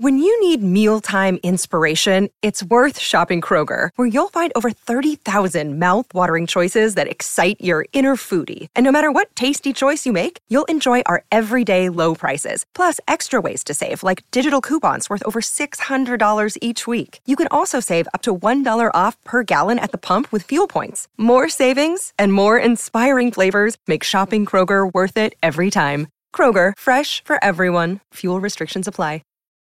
When you need mealtime inspiration, it's worth shopping Kroger, where you'll find over 30,000 mouth-watering choices that excite your inner foodie. And no matter what tasty choice you make, you'll enjoy our everyday low prices, plus extra ways to save, like digital coupons worth over $600 each week. You can also save up to $1 off per gallon at the pump with fuel points. More savings and more inspiring flavors make shopping Kroger worth it every time. Kroger, fresh for everyone. Fuel restrictions apply.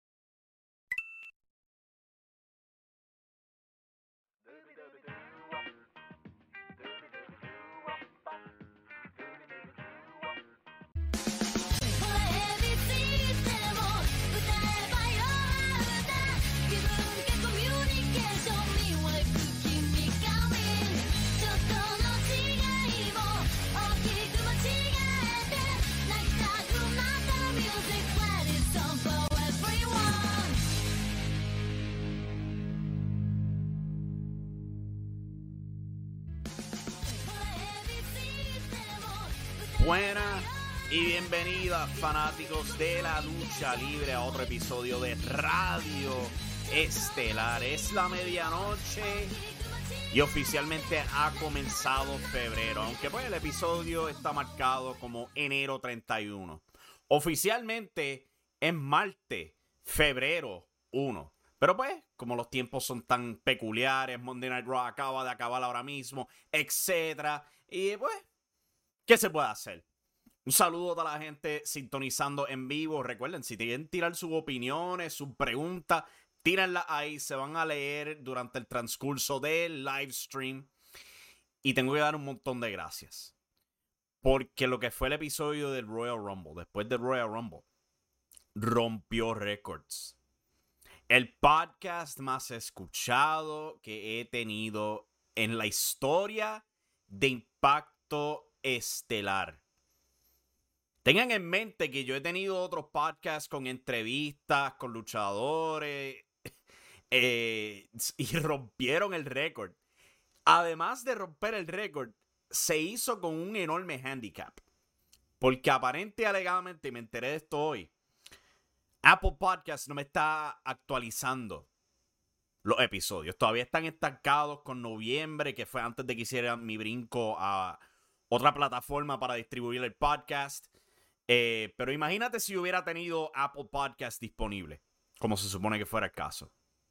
Buenas y bienvenidas, fanáticos de la lucha libre, a otro episodio de Radio Estelar. Es la medianoche y oficialmente ha comenzado febrero, aunque pues el episodio está marcado como enero 31. Oficialmente es martes, febrero 1. Pero pues, como los tiempos son tan peculiares, Monday Night Raw acaba de acabar ahora mismo, etcétera, y pues, ¿qué se puede hacer? Un saludo a toda la gente sintonizando en vivo. Recuerden, si quieren tirar sus opiniones, sus preguntas, tírenlas ahí. Se van a leer durante el transcurso del live stream. Y tengo que dar un montón de gracias. Porque lo que fue el episodio del Royal Rumble, después del Royal Rumble, rompió récords. El podcast más escuchado que he tenido en la historia de Impacto Estelar. Tengan en mente que yo he tenido otros podcasts con entrevistas, con luchadores, y rompieron el récord. Además de romper el récord, se hizo con un enorme handicap. Porque aparente y alegadamente, me enteré de esto hoy, Apple Podcasts no me está actualizando los episodios. Todavía están estancados con noviembre, que fue antes de que hiciera mi brinco a otra plataforma para distribuir el podcast. Pero imagínate si hubiera tenido Apple Podcast disponible, como se supone que fuera el caso.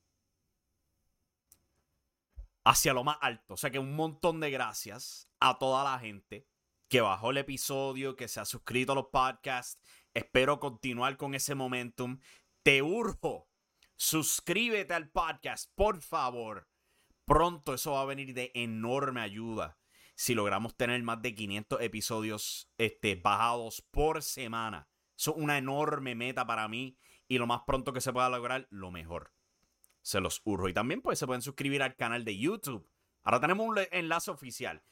Hacia lo más alto. O sea que un montón de gracias a toda la gente que bajó el episodio, que se ha suscrito a los podcasts. Espero continuar con ese momentum. Te urjo, suscríbete al podcast, por favor. Pronto eso va a venir de enorme ayuda. Si logramos tener más de 500 episodios bajados por semana. Eso es una enorme meta para mí. Y lo más pronto que se pueda lograr, lo mejor. Se los urjo. Y también pues se pueden suscribir al canal de YouTube. Ahora tenemos un enlace oficial.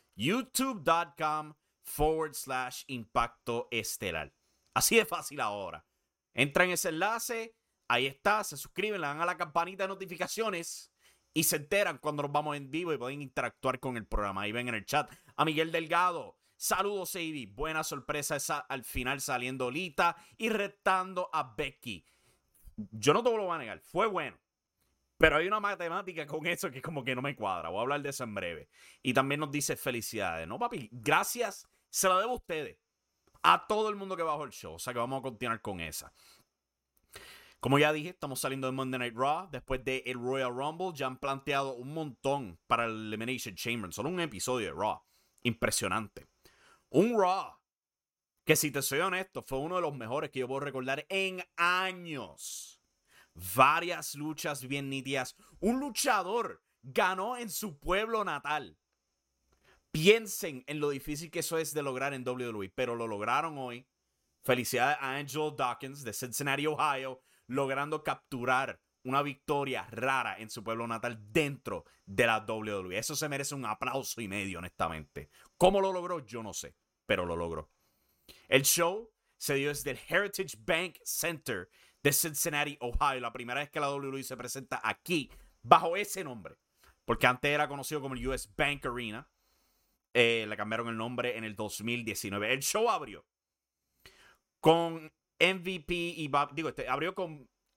youtube.com/Impacto Estelar. Así de fácil ahora. Entran en ese enlace. Ahí está. Se suscriben, le dan a la campanita de notificaciones. Y se enteran cuando nos vamos en vivo y pueden interactuar con el programa. Ahí ven en el chat a Miguel Delgado. Saludos, Sadie. Buena sorpresa esa al final saliendo Lita y retando a Becky. Yo no te lo voy a negar. Fue bueno. Pero hay una matemática con eso que como que no me cuadra. Voy a hablar de eso en breve. Y también nos dice felicidades. No, papi. Gracias. Se la debo a ustedes. A todo el mundo que bajó el show. O sea que vamos a continuar con esa. Como ya dije, estamos saliendo de Monday Night Raw. Después del Royal Rumble ya han planteado un montón para el Elimination Chamber. Solo un episodio de Raw. Impresionante. Un Raw que, si te soy honesto, fue uno de los mejores que yo puedo recordar en años. Varias luchas bien nítidas. Un luchador ganó en su pueblo natal. Piensen en lo difícil que eso es de lograr en WWE. Pero lo lograron hoy. Felicidades a Angelo Dawkins de Cincinnati, Ohio, logrando capturar una victoria rara en su pueblo natal dentro de la WWE. Eso se merece un aplauso y medio, honestamente. ¿Cómo lo logró? Yo no sé, pero lo logró. El show se dio desde el Heritage Bank Center de Cincinnati, Ohio. La primera vez que la WWE se presenta aquí bajo ese nombre, porque antes era conocido como el US Bank Arena. Le cambiaron el nombre en el 2019. El show abrió con MVP y abrió con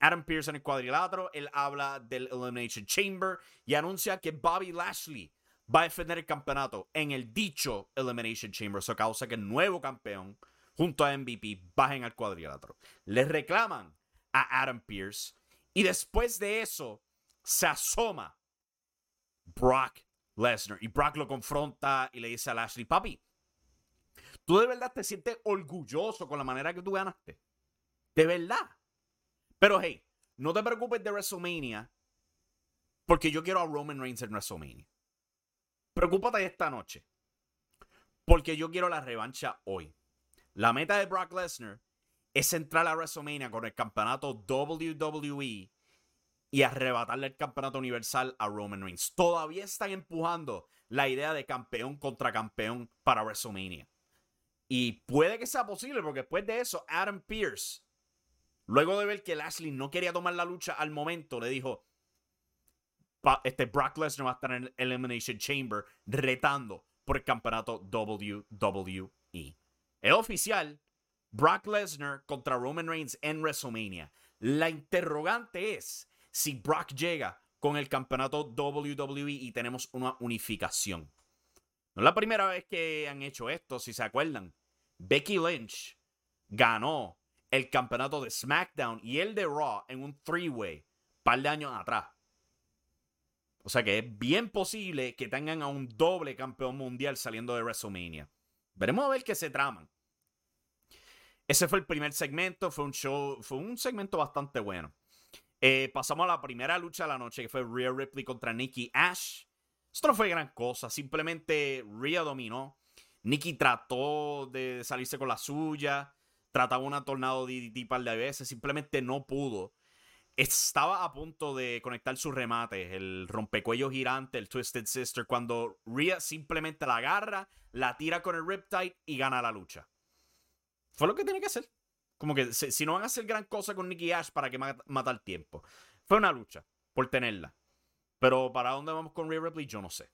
Adam Pearce en el cuadrilátero. Él habla del Elimination Chamber y anuncia que Bobby Lashley va a defender el campeonato en el dicho Elimination Chamber. Eso causa que el nuevo campeón, junto a MVP, bajen al cuadrilátero. Le reclaman a Adam Pearce y después de eso se asoma Brock Lesnar. Y Brock lo confronta y le dice a Lashley, papi, ¿tú de verdad te sientes orgulloso con la manera que tú ganaste? De verdad. Pero hey, no te preocupes de WrestleMania porque yo quiero a Roman Reigns en WrestleMania. Preocúpate esta noche porque yo quiero la revancha hoy. La meta de Brock Lesnar es entrar a WrestleMania con el campeonato WWE y arrebatarle el campeonato universal a Roman Reigns. Todavía están empujando la idea de campeón contra campeón para WrestleMania. Y puede que sea posible porque después de eso, Adam Pearce, luego de ver que Lashley no quería tomar la lucha al momento, le dijo, Brock Lesnar va a estar en el Elimination Chamber retando por el campeonato WWE. Es oficial, Brock Lesnar contra Roman Reigns en WrestleMania. La interrogante es si Brock llega con el campeonato WWE y tenemos una unificación. No es la primera vez que han hecho esto, si se acuerdan. Becky Lynch ganó el campeonato de SmackDown y el de Raw en un three-way un par de años atrás. O sea que es bien posible que tengan a un doble campeón mundial saliendo de WrestleMania. Veremos a ver qué se traman. Ese fue el primer segmento. Fue un segmento bastante bueno. Pasamos a la primera lucha de la noche, que fue Rhea Ripley contra Nikki Ash. Esto no fue gran cosa. Simplemente Rhea dominó. Nikki trató de salirse con la suya. Trataba una tornado DDT par de veces. Simplemente no pudo. Estaba a punto de conectar sus remates, el rompecuello girante, el Twisted Sister, cuando Rhea simplemente la agarra, la tira con el Riptide y gana la lucha. Fue lo que tenía que hacer. Como que si no van a hacer gran cosa con Nikki Ash, ¿para qué matar tiempo? Fue una lucha por tenerla. Pero ¿para dónde vamos con Rhea Ripley? Yo no sé.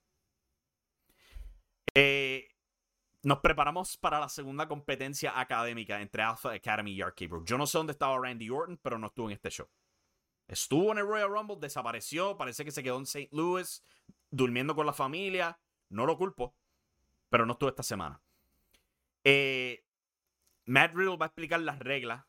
Nos preparamos para la segunda competencia académica entre Alpha Academy y RK Bro. Yo no sé dónde estaba Randy Orton, pero no estuvo en este show. Estuvo en el Royal Rumble, desapareció, parece que se quedó en St. Louis, durmiendo con la familia. No lo culpo, pero no estuvo esta semana. Matt Riddle va a explicar las reglas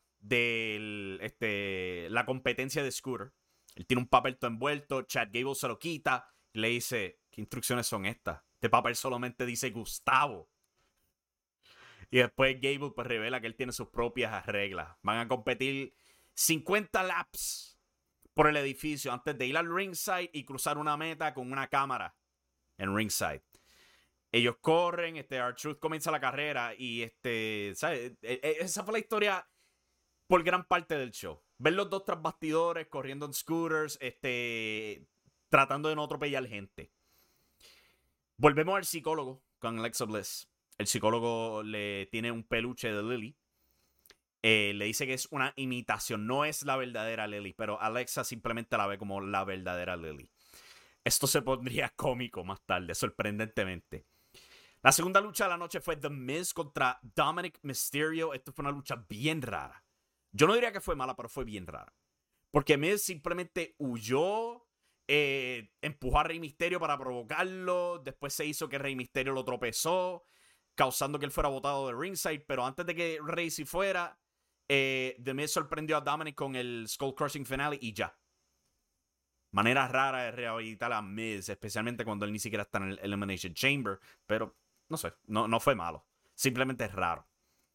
de la competencia de Scooter. Él tiene un papel todo envuelto, Chad Gable se lo quita y le dice, ¿qué instrucciones son estas? Este papel solamente dice Gustavo. Y después Gable pues revela que él tiene sus propias reglas. Van a competir 50 laps por el edificio antes de ir al ringside y cruzar una meta con una cámara en ringside. Ellos corren, R-Truth comienza la carrera y ¿sabes? Esa fue la historia por gran parte del show. Ver los dos tras bastidores corriendo en scooters, tratando de no atropellar gente. Volvemos al psicólogo con Alexa Bliss. El psicólogo le tiene un peluche de Lily. Le dice que es una imitación, no es la verdadera Lily, pero Alexa simplemente la ve como la verdadera Lily. Esto se pondría cómico más tarde, sorprendentemente. La segunda lucha de la noche fue The Miz contra Dominic Mysterio. Esto fue una lucha bien rara. Yo no diría que fue mala, pero fue bien rara. Porque Miz simplemente huyó, empujó a Rey Mysterio para provocarlo. Después se hizo que Rey Mysterio lo tropezó, causando que él fuera botado de ringside. Pero antes de que Rey se fuera, The Miz sorprendió a Dominic con el Skull Crushing Finale y ya. Manera rara de rehabilitar a Miz, especialmente cuando él ni siquiera está en el Elimination Chamber. Pero no sé, no fue malo. Simplemente es raro.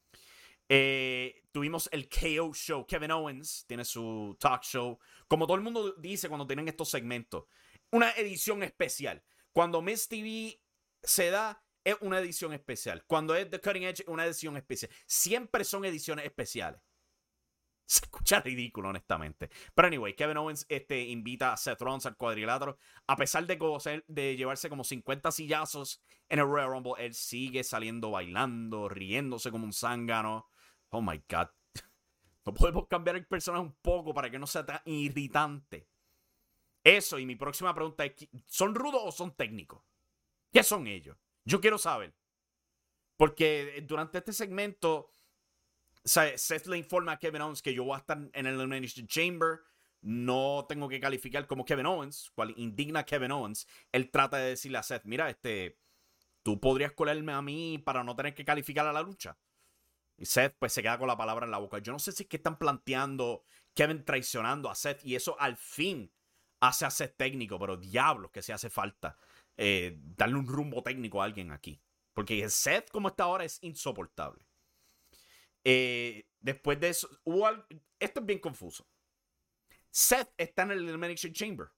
Tuvimos el KO Show. Kevin Owens tiene su talk show. Como todo el mundo dice cuando tienen estos segmentos, una edición especial. Cuando Miz TV se da, es una edición especial. Cuando es The Cutting Edge, una edición especial. Siempre son ediciones especiales. Se escucha ridículo, honestamente. Pero anyway, Kevin Owens invita a Seth Rollins al cuadrilátero. A pesar de llevarse como 50 sillazos en el Royal Rumble, él sigue saliendo bailando, riéndose como un zángano. Oh my God. No podemos cambiar el personaje un poco para que no sea tan irritante. Eso, y mi próxima pregunta es, ¿son rudos o son técnicos? ¿Qué son ellos? Yo quiero saber. Porque durante este segmento, Seth le informa a Kevin Owens que yo voy a estar en el Elimination Chamber. no tengo que calificar como Kevin Owens, cual indigna a Kevin Owens. Él trata de decirle a Seth, mira, tú podrías colarme a mí para no tener que calificar a la lucha. Y Seth pues se queda con la palabra en la boca. Yo no sé si es que están planteando Kevin traicionando a Seth y eso al fin hace a Seth técnico, pero diablos que se hace falta darle un rumbo técnico a alguien aquí. Porque Seth como está ahora es insoportable. Después de eso, esto es bien confuso. Seth está en el Elimination Chamber.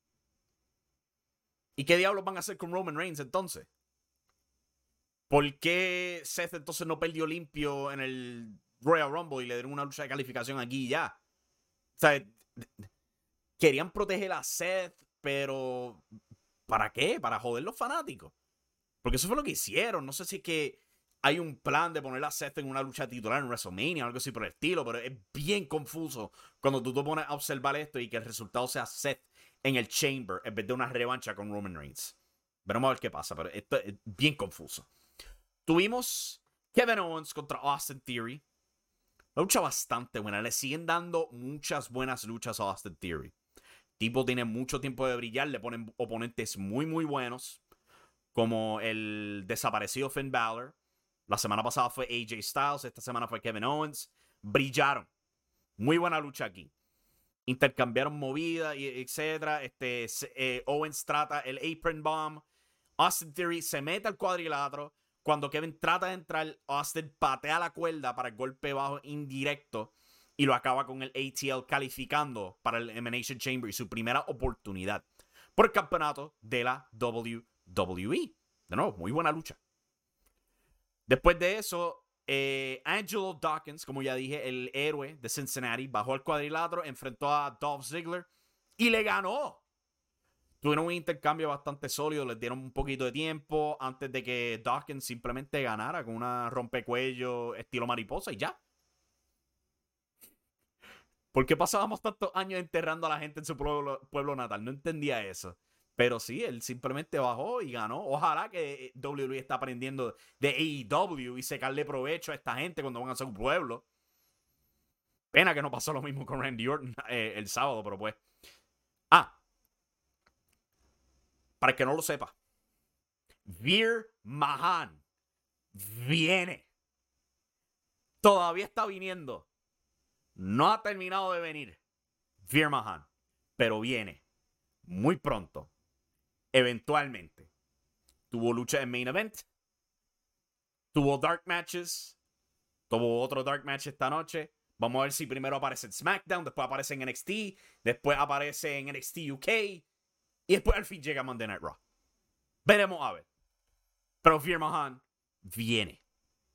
¿Y qué diablos van a hacer con Roman Reigns entonces? ¿Por qué Seth entonces no perdió limpio en el Royal Rumble y le dieron una lucha de calificación aquí y ya? O sea, querían proteger a Seth, pero ¿para qué? Para joder los fanáticos. Porque eso fue lo que hicieron. No sé si es que hay un plan de poner a Seth en una lucha titular en WrestleMania o algo así por el estilo, pero es bien confuso cuando tú te pones a observar esto y que el resultado sea Seth en el Chamber en vez de una revancha con Roman Reigns. Veremos a ver qué pasa, pero esto es bien confuso. Tuvimos Kevin Owens contra Austin Theory. Una lucha bastante buena. Le siguen dando muchas buenas luchas a Austin Theory. Tipo tiene mucho tiempo de brillar. Le ponen oponentes muy, muy buenos. Como el desaparecido Finn Balor. La semana pasada fue AJ Styles. Esta semana fue Kevin Owens. Brillaron. Muy buena lucha aquí. Intercambiaron movidas, etc. Owens trata el Apron Bomb. Austin Theory se mete al cuadrilátero. Cuando Kevin trata de entrar, Austin patea la cuerda para el golpe bajo indirecto y lo acaba con el ATL calificando para el Elimination Chamber y su primera oportunidad por el campeonato de la WWE. De nuevo, muy buena lucha. Después de eso, Angelo Dawkins, como ya dije, el héroe de Cincinnati, bajó al cuadrilátero, enfrentó a Dolph Ziggler y le ganó. Tuvieron un intercambio bastante sólido, les dieron un poquito de tiempo antes de que Dawkins simplemente ganara con una rompecuello estilo mariposa y ya. ¿Por qué pasábamos tantos años enterrando a la gente en su pueblo natal? No entendía eso. Pero sí, él simplemente bajó y ganó. Ojalá que WWE está aprendiendo de AEW y sacarle provecho a esta gente cuando van a su pueblo. Pena que no pasó lo mismo con Randy Orton el sábado, pero pues. Para el que no lo sepa, Veer Mahaan viene. Todavía está viniendo. No ha terminado de venir Veer Mahaan, pero viene muy pronto. Eventualmente. Tuvo lucha en Main Event. Tuvo Dark Matches. Tuvo otro Dark Match esta noche. Vamos a ver si primero aparece en SmackDown, después aparece en NXT, después aparece en NXT UK y después al fin llega a Monday Night Raw. Veremos a ver. Pero Veer Mahaan viene.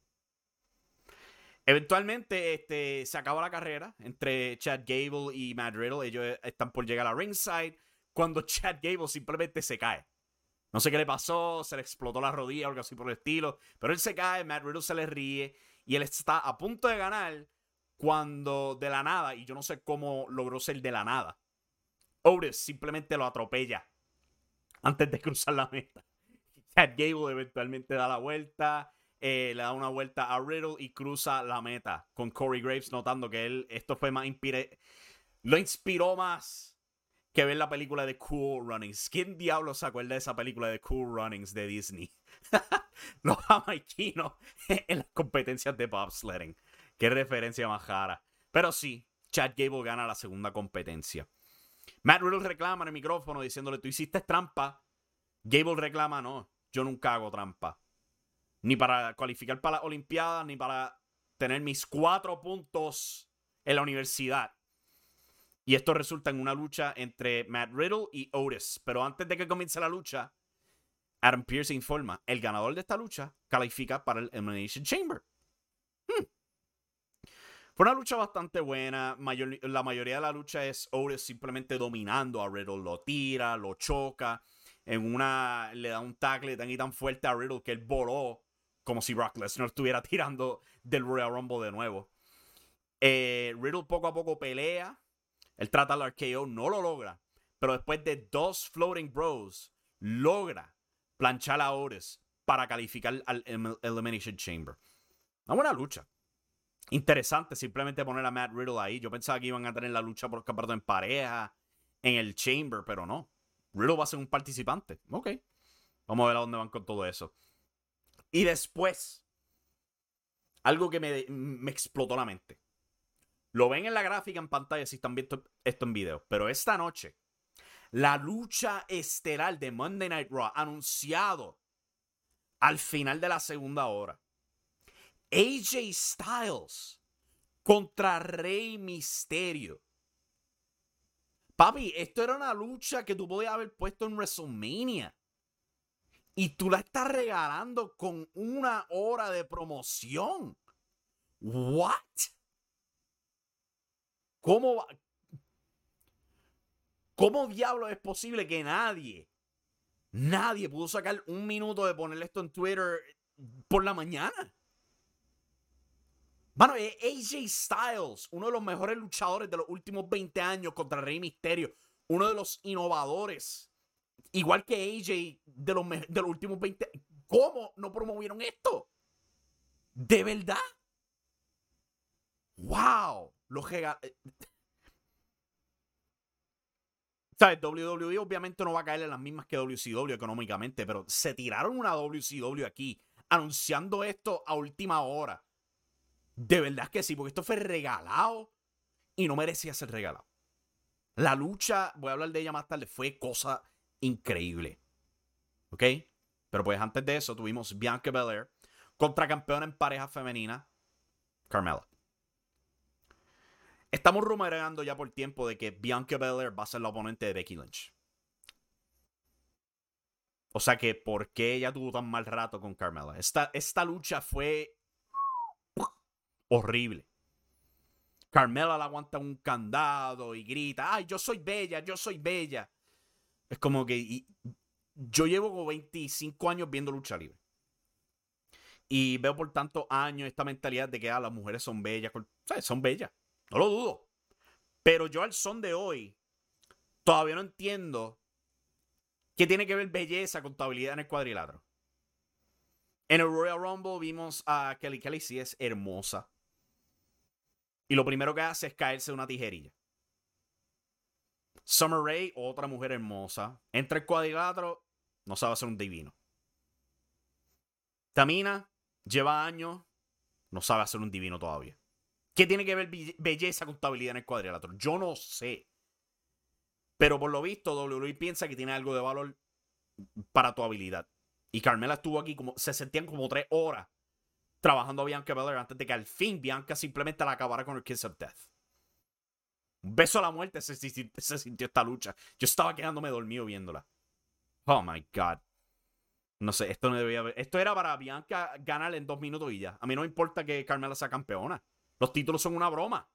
Eventualmente se acaba la carrera entre Chad Gable y Matt Riddle. Ellos están por llegar a ringside cuando Chad Gable simplemente se cae. No sé qué le pasó, se le explotó la rodilla o algo así por el estilo, pero él se cae, Matt Riddle se le ríe y él está a punto de ganar cuando de la nada, y yo no sé cómo logró ser de la nada, Otis simplemente lo atropella antes de cruzar la meta. Chad Gable eventualmente da la vuelta, le da una vuelta a Riddle y cruza la meta con Corey Graves, notando que esto fue más lo inspiró más que ver la película de Cool Runnings. ¿Quién diablo se acuerda de esa película de Cool Runnings de Disney? Los jamaiquinos en las competencias de bobsledding. Qué referencia más jara. Pero sí, Chad Gable gana la segunda competencia. Matt Riddle reclama en el micrófono diciéndole, tú hiciste trampa. Gable reclama, no, yo nunca hago trampa. Ni para cualificar para las Olimpiadas, ni para tener mis 4 puntos en la universidad. Y esto resulta en una lucha entre Matt Riddle y Otis. Pero antes de que comience la lucha, Adam Pearce informa, el ganador de esta lucha califica para el Elimination Chamber. Fue una lucha bastante buena. La mayoría de la lucha es Otis simplemente dominando a Riddle. Lo tira, lo choca. Le da un tackle tan y tan fuerte a Riddle que él voló como si Brock Lesnar estuviera tirando del Royal Rumble de nuevo. Riddle poco a poco pelea. Él trata el RKO, no lo logra. Pero después de 2 Floating Bros, logra planchar a Otis para calificar al Elimination Chamber. Una buena lucha. Interesante simplemente poner a Matt Riddle ahí. Yo pensaba que iban a tener la lucha por el campeonato en pareja, en el Chamber, pero no. Riddle va a ser un participante. Ok. Vamos a ver a dónde van con todo eso. Y después, algo que me explotó la mente. Lo ven en la gráfica en pantalla si están viendo esto en video. Pero esta noche, la lucha estelar de Monday Night Raw, anunciado al final de la segunda hora. AJ Styles contra Rey Mysterio. Papi, esto era una lucha que tú podías haber puesto en WrestleMania. Y tú la estás regalando con 1 hora de promoción. ¿What? ¿Cómo diablos es posible que nadie pudo sacar 1 minuto de ponerle esto en Twitter por la mañana? Mano, AJ Styles, uno de los mejores luchadores de los últimos 20 años contra Rey Mysterio. Uno de los innovadores. Igual que AJ de los últimos 20. ¿Cómo no promovieron esto? ¿De verdad? ¡Wow! ¿Sabes? WWE obviamente no va a caer en las mismas que WCW económicamente, pero se tiraron una WCW aquí anunciando esto a última hora. De verdad que sí, porque esto fue regalado y no merecía ser regalado. La lucha, voy a hablar de ella más tarde, fue cosa increíble. ¿Ok? Pero pues antes de eso tuvimos Bianca Belair contra campeona en pareja femenina, Carmella. Estamos rumoreando ya por tiempo de que Bianca Belair va a ser la oponente de Becky Lynch. O sea que, ¿por qué ella tuvo tan mal rato con Carmella? Esta lucha fue horrible. Carmella la aguanta un candado y grita, ¡ay, yo soy bella, yo soy bella! Es como que yo llevo como 25 años viendo lucha libre. Y veo por tantos años esta mentalidad de que las mujeres son bellas. ¿Sabes? Son bellas. No lo dudo. Pero yo al son de hoy todavía no entiendo qué tiene que ver belleza con tu habilidad en el cuadrilátero. En el Royal Rumble vimos a Kelly Kelly, sí es hermosa. Y lo primero que hace es caerse de una tijerilla. Summer Rae, otra mujer hermosa. Entra el cuadrilátero, no sabe hacer un divino. Tamina, lleva años, no sabe hacer un divino todavía. ¿Qué tiene que ver belleza con tu habilidad en el cuadrilátero? Yo no sé. Pero por lo visto, WWE piensa que tiene algo de valor para tu habilidad. Y Carmella estuvo aquí se sentían como 3 horas trabajando a Bianca Belair antes de que al fin Bianca simplemente la acabara con el Kiss of Death. Un beso a la muerte se sintió esta lucha. Yo estaba quedándome dormido viéndola. Oh my God. No sé, esto no debía haber. Esto era para Bianca ganar en 2 minutos y ya. A mí no me importa que Carmella sea campeona. Los títulos son una broma.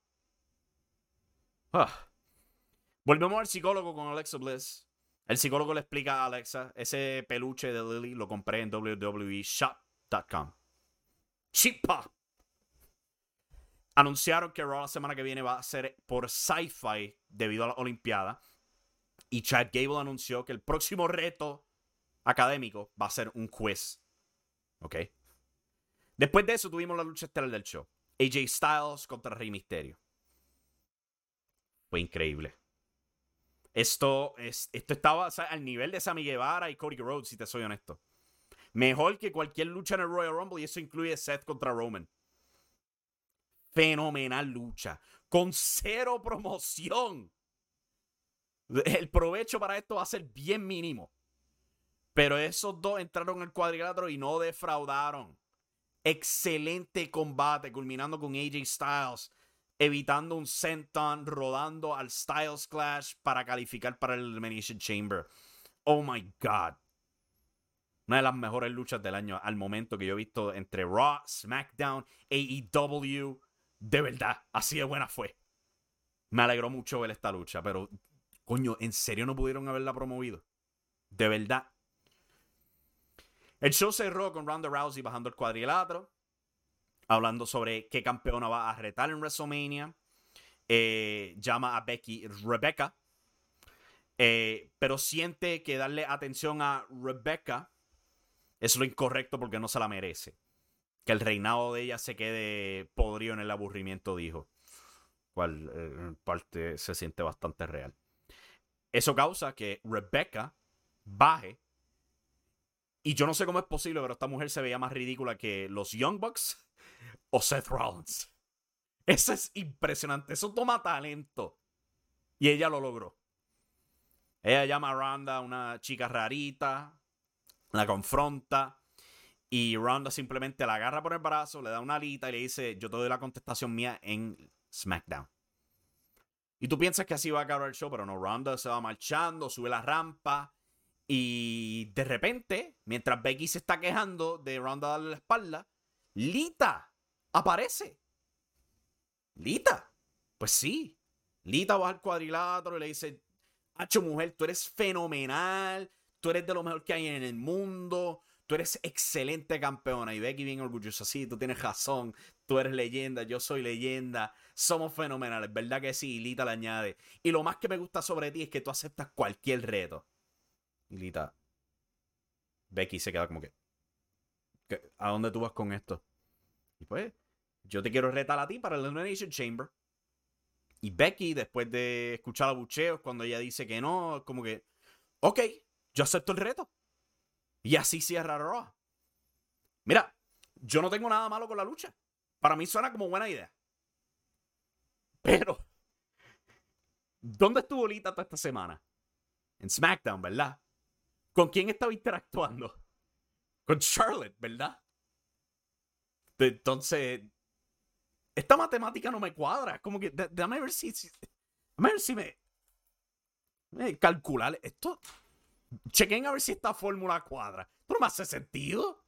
Volvemos al psicólogo con Alexa Bliss. El psicólogo le explica a Alexa, ese peluche de Lily lo compré en www.shop.com. ¡Chipa! Anunciaron que Raw la semana que viene va a ser por Sci-Fi debido a la Olimpiada. Y Chad Gable anunció que el próximo reto académico va a ser un quiz. ¿Ok? Después de eso tuvimos la lucha estelar del show. AJ Styles contra Rey Mysterio. Fue increíble. Esto estaba, o sea, al nivel de Sammy Guevara y Cody Rhodes, si te soy honesto. Mejor que cualquier lucha en el Royal Rumble, y eso incluye Seth contra Roman. Fenomenal lucha. Con 0 promoción. El provecho para esto va a ser bien mínimo. Pero esos dos entraron al cuadrilátero y no defraudaron. Excelente combate, culminando con AJ Styles evitando un senton, rodando al Styles Clash para calificar para el Elimination Chamber. Oh my God. Una de las mejores luchas del año al momento que yo he visto entre Raw, SmackDown, AEW. De verdad, así de buena fue. Me alegró mucho ver esta lucha, pero coño, ¿en serio no pudieron haberla promovido? De verdad. El show cerró con Ronda Rousey bajando el cuadrilátero, hablando sobre qué campeona va a retar en WrestleMania. Llama a Becky Rebecca, pero siente que darle atención a Rebecca es lo incorrecto porque no se la merece. que el reinado de ella se quede podrido en el aburrimiento, dijo. Cual en parte se siente bastante real. Eso causa que Rebecca baje. Y yo no sé cómo es posible, pero esta mujer se veía más ridícula que los Young Bucks o Seth Rollins. Eso es impresionante. Eso toma talento. Y ella lo logró. Ella llama a Ronda una chica rarita. La confronta. Y Ronda simplemente la agarra por el brazo, le da una alita y le dice: yo te doy la contestación mía en SmackDown. Y tú piensas que así va a acabar el show, pero no. Ronda se va marchando, sube la rampa. Y de repente, mientras Becky se está quejando de Ronda darle la espalda, Lita aparece. Lita. Pues sí. Lita va al cuadrilátero y le dice: hacho, mujer, tú eres fenomenal. Tú eres de lo mejor que hay en el mundo. Tú eres excelente campeona. Y Becky bien orgullosa. Sí, tú tienes razón. Tú eres leyenda. Yo soy leyenda. Somos fenomenales. ¿Verdad que sí? Y Lita le añade: y lo más que me gusta sobre ti es que tú aceptas cualquier reto. Y Lita. Becky se queda como que: ¿a dónde tú vas con esto? Y pues, yo te quiero retar a ti para el Elimination Chamber. Y Becky, después de escuchar los bucheos, cuando ella dice que no, como que: ok, yo acepto el reto. Y así cierra Raw. Mira, yo no tengo nada malo con la lucha. Para mí suena como buena idea. Pero, ¿dónde estuvo Lita toda esta semana? En SmackDown, ¿verdad? ¿Con quién estaba interactuando? Con Charlotte, ¿verdad? Entonces, esta matemática no me cuadra. Como que, déjame ver si me calcular esto. Chequen a ver si esta fórmula cuadra. ¿Esto no me hace sentido?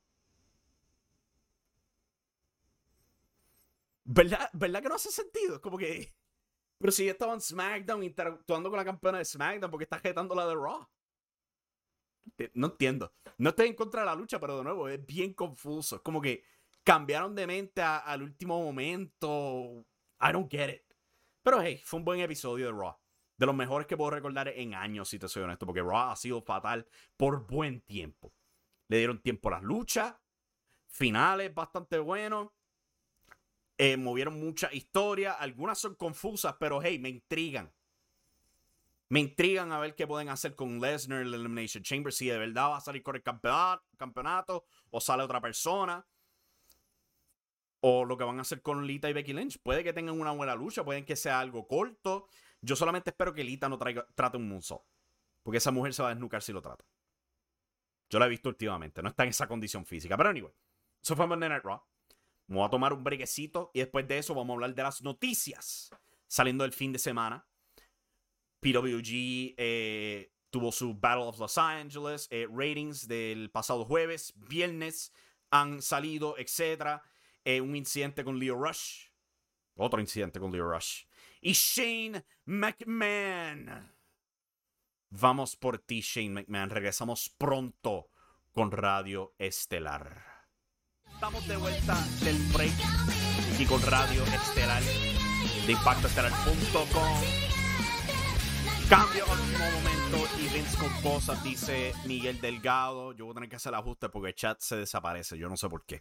¿Verdad que no hace sentido? Es como que... Pero si ella estaba en SmackDown interactuando con la campeona de SmackDown, ¿por qué está jetando la de Raw? No entiendo. No estoy en contra de la lucha, pero de nuevo, es bien confuso. Es como que cambiaron de mente al último momento. I don't get it. Pero hey, fue un buen episodio de Raw. De los mejores que puedo recordar en años, si te soy honesto, porque Raw ha sido fatal por buen tiempo. Le dieron tiempo a las luchas, finales bastante buenos, movieron mucha historia, algunas son confusas, pero hey, me intrigan. Me intrigan a ver qué pueden hacer con Lesnar en el Elimination Chamber, si de verdad va a salir con el campeonato o sale otra persona. O lo que van a hacer con Lita y Becky Lynch. Puede que tengan una buena lucha, pueden que sea algo corto. Yo solamente espero que Lita no trate un moonsault. Porque esa mujer se va a desnucar si lo trata. Yo la he visto últimamente. No está en esa condición física. Pero anyway, eso fue Monday Night Raw. Me voy a tomar un brequecito y después de eso vamos a hablar de las noticias saliendo del fin de semana. PWG tuvo su Battle of Los Angeles. Ratings del pasado jueves, viernes han salido, etc. Un incidente con Lio Rush. Otro incidente con Lio Rush. Y Shane McMahon. Vamos por ti, Shane McMahon. Regresamos pronto con Radio Estelar. Estamos de vuelta del break y con Radio Estelar de ImpactoEstelar.com. Cambio al último momento y Vince con cosas, dice Miguel Delgado. Yo voy a tener que hacer el ajuste porque el chat se desaparece. Yo no sé por qué.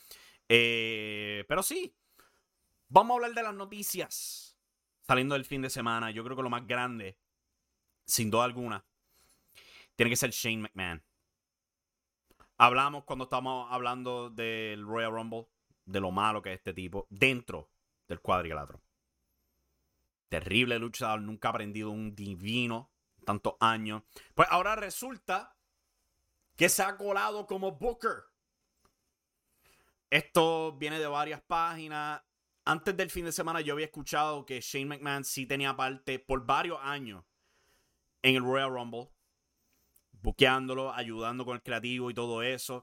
Pero sí, vamos a hablar de las noticias saliendo del fin de semana. Yo creo que lo más grande, sin duda alguna, tiene que ser Shane McMahon. Hablamos cuando estábamos hablando del Royal Rumble, de lo malo que es este tipo dentro del cuadrilátero. Terrible luchador, nunca ha aprendido un divino, tantos años. Pues ahora resulta que se ha colado como Booker. Esto viene de varias páginas. Antes del fin de semana yo había escuchado que Shane McMahon sí tenía parte por varios años en el Royal Rumble, buqueándolo, ayudando con el creativo y todo eso.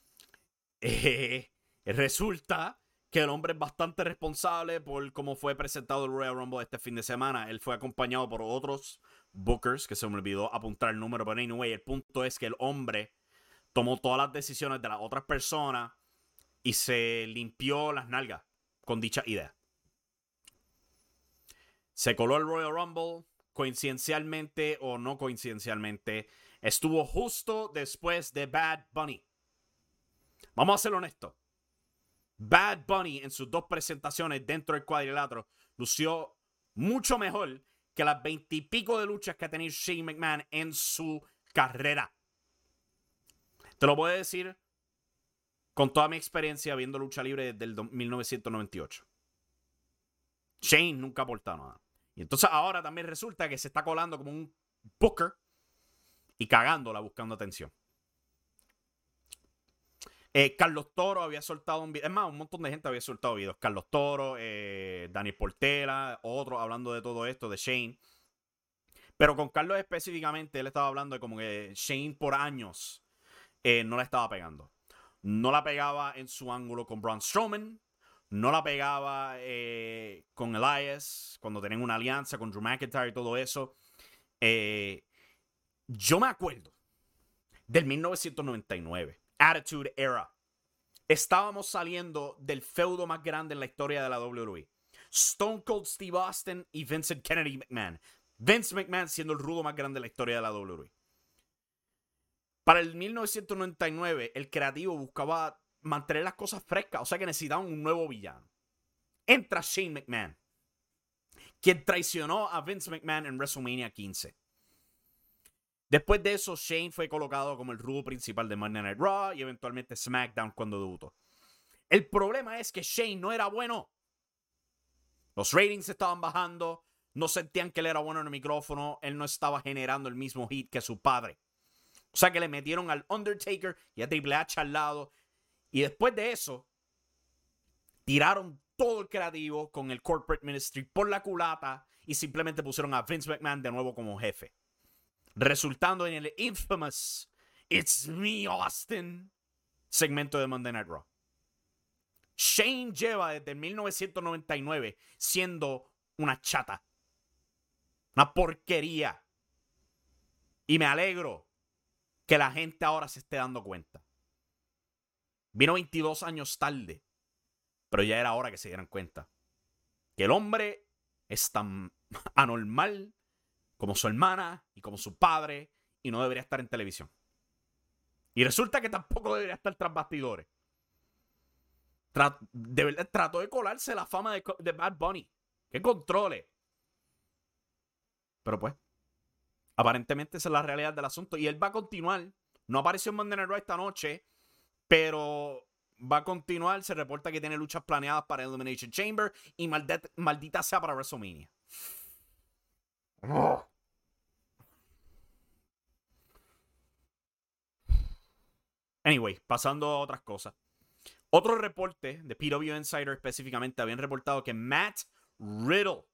Resulta que el hombre es bastante responsable por cómo fue presentado el Royal Rumble este fin de semana. Él fue acompañado por otros bookers, que se me olvidó apuntar el número, pero anyway, el punto es que el hombre tomó todas las decisiones de las otras personas y se limpió las nalgas con dicha idea. Se coló el Royal Rumble, coincidencialmente o no coincidencialmente, estuvo justo después de Bad Bunny. Vamos a ser honestos. Bad Bunny en sus 2 presentaciones dentro del cuadrilátero lució mucho mejor que las 20 y pico de luchas que ha tenido Shane McMahon en su carrera. Te lo puedo decir con toda mi experiencia viendo lucha libre desde el 1998. Shane nunca ha aportado nada. Y entonces ahora también resulta que se está colando como un booker y cagándola buscando atención. Carlos Toro había soltado un video. Es más, un montón de gente había soltado videos. Carlos Toro, Daniel Portela, otros hablando de todo esto, de Shane. Pero con Carlos específicamente, él estaba hablando de como que Shane por años no la estaba pegando. No la pegaba en su ángulo con Braun Strowman. No la pegaba con Elias, cuando tenían una alianza con Drew McIntyre y todo eso. Yo me acuerdo del 1999. Attitude Era. Estábamos saliendo del feudo más grande en la historia de la WWE. Stone Cold Steve Austin y Vincent Kennedy McMahon. Vince McMahon siendo el rudo más grande de la historia de la WWE. Para el 1999, el creativo buscaba mantener las cosas frescas, o sea que necesitaban un nuevo villano. Entra Shane McMahon, quien traicionó a Vince McMahon en WrestleMania 15. Después de eso, Shane fue colocado como el rudo principal de Monday Night Raw y eventualmente SmackDown cuando debutó. El problema es que Shane no era bueno. Los ratings estaban bajando, no sentían que él era bueno en el micrófono, él no estaba generando el mismo hit que su padre. O sea que le metieron al Undertaker y a Triple H al lado. Y después de eso, tiraron todo el creativo con el Corporate Ministry por la culata y simplemente pusieron a Vince McMahon de nuevo como jefe. Resultando en el infamous It's Me, Austin segmento de Monday Night Raw. Shane lleva desde 1999 siendo una chata. Una porquería. Y me alegro que la gente ahora se esté dando cuenta. Vino 22 años tarde, pero ya era hora que se dieran cuenta que el hombre es tan anormal como su hermana y como su padre y no debería estar en televisión. Y resulta que tampoco debería estar tras bastidores. De verdad, trató de colarse la fama de Bad Bunny. Que controle. Pero pues, aparentemente esa es la realidad del asunto. Y él va a continuar. No apareció en Monday Night Raw esta noche, pero va a continuar. Se reporta que tiene luchas planeadas para Elimination Chamber y maldita sea para WrestleMania. Oh. Anyway, pasando a otras cosas. Otro reporte de PW Insider específicamente habían reportado que Matt Riddle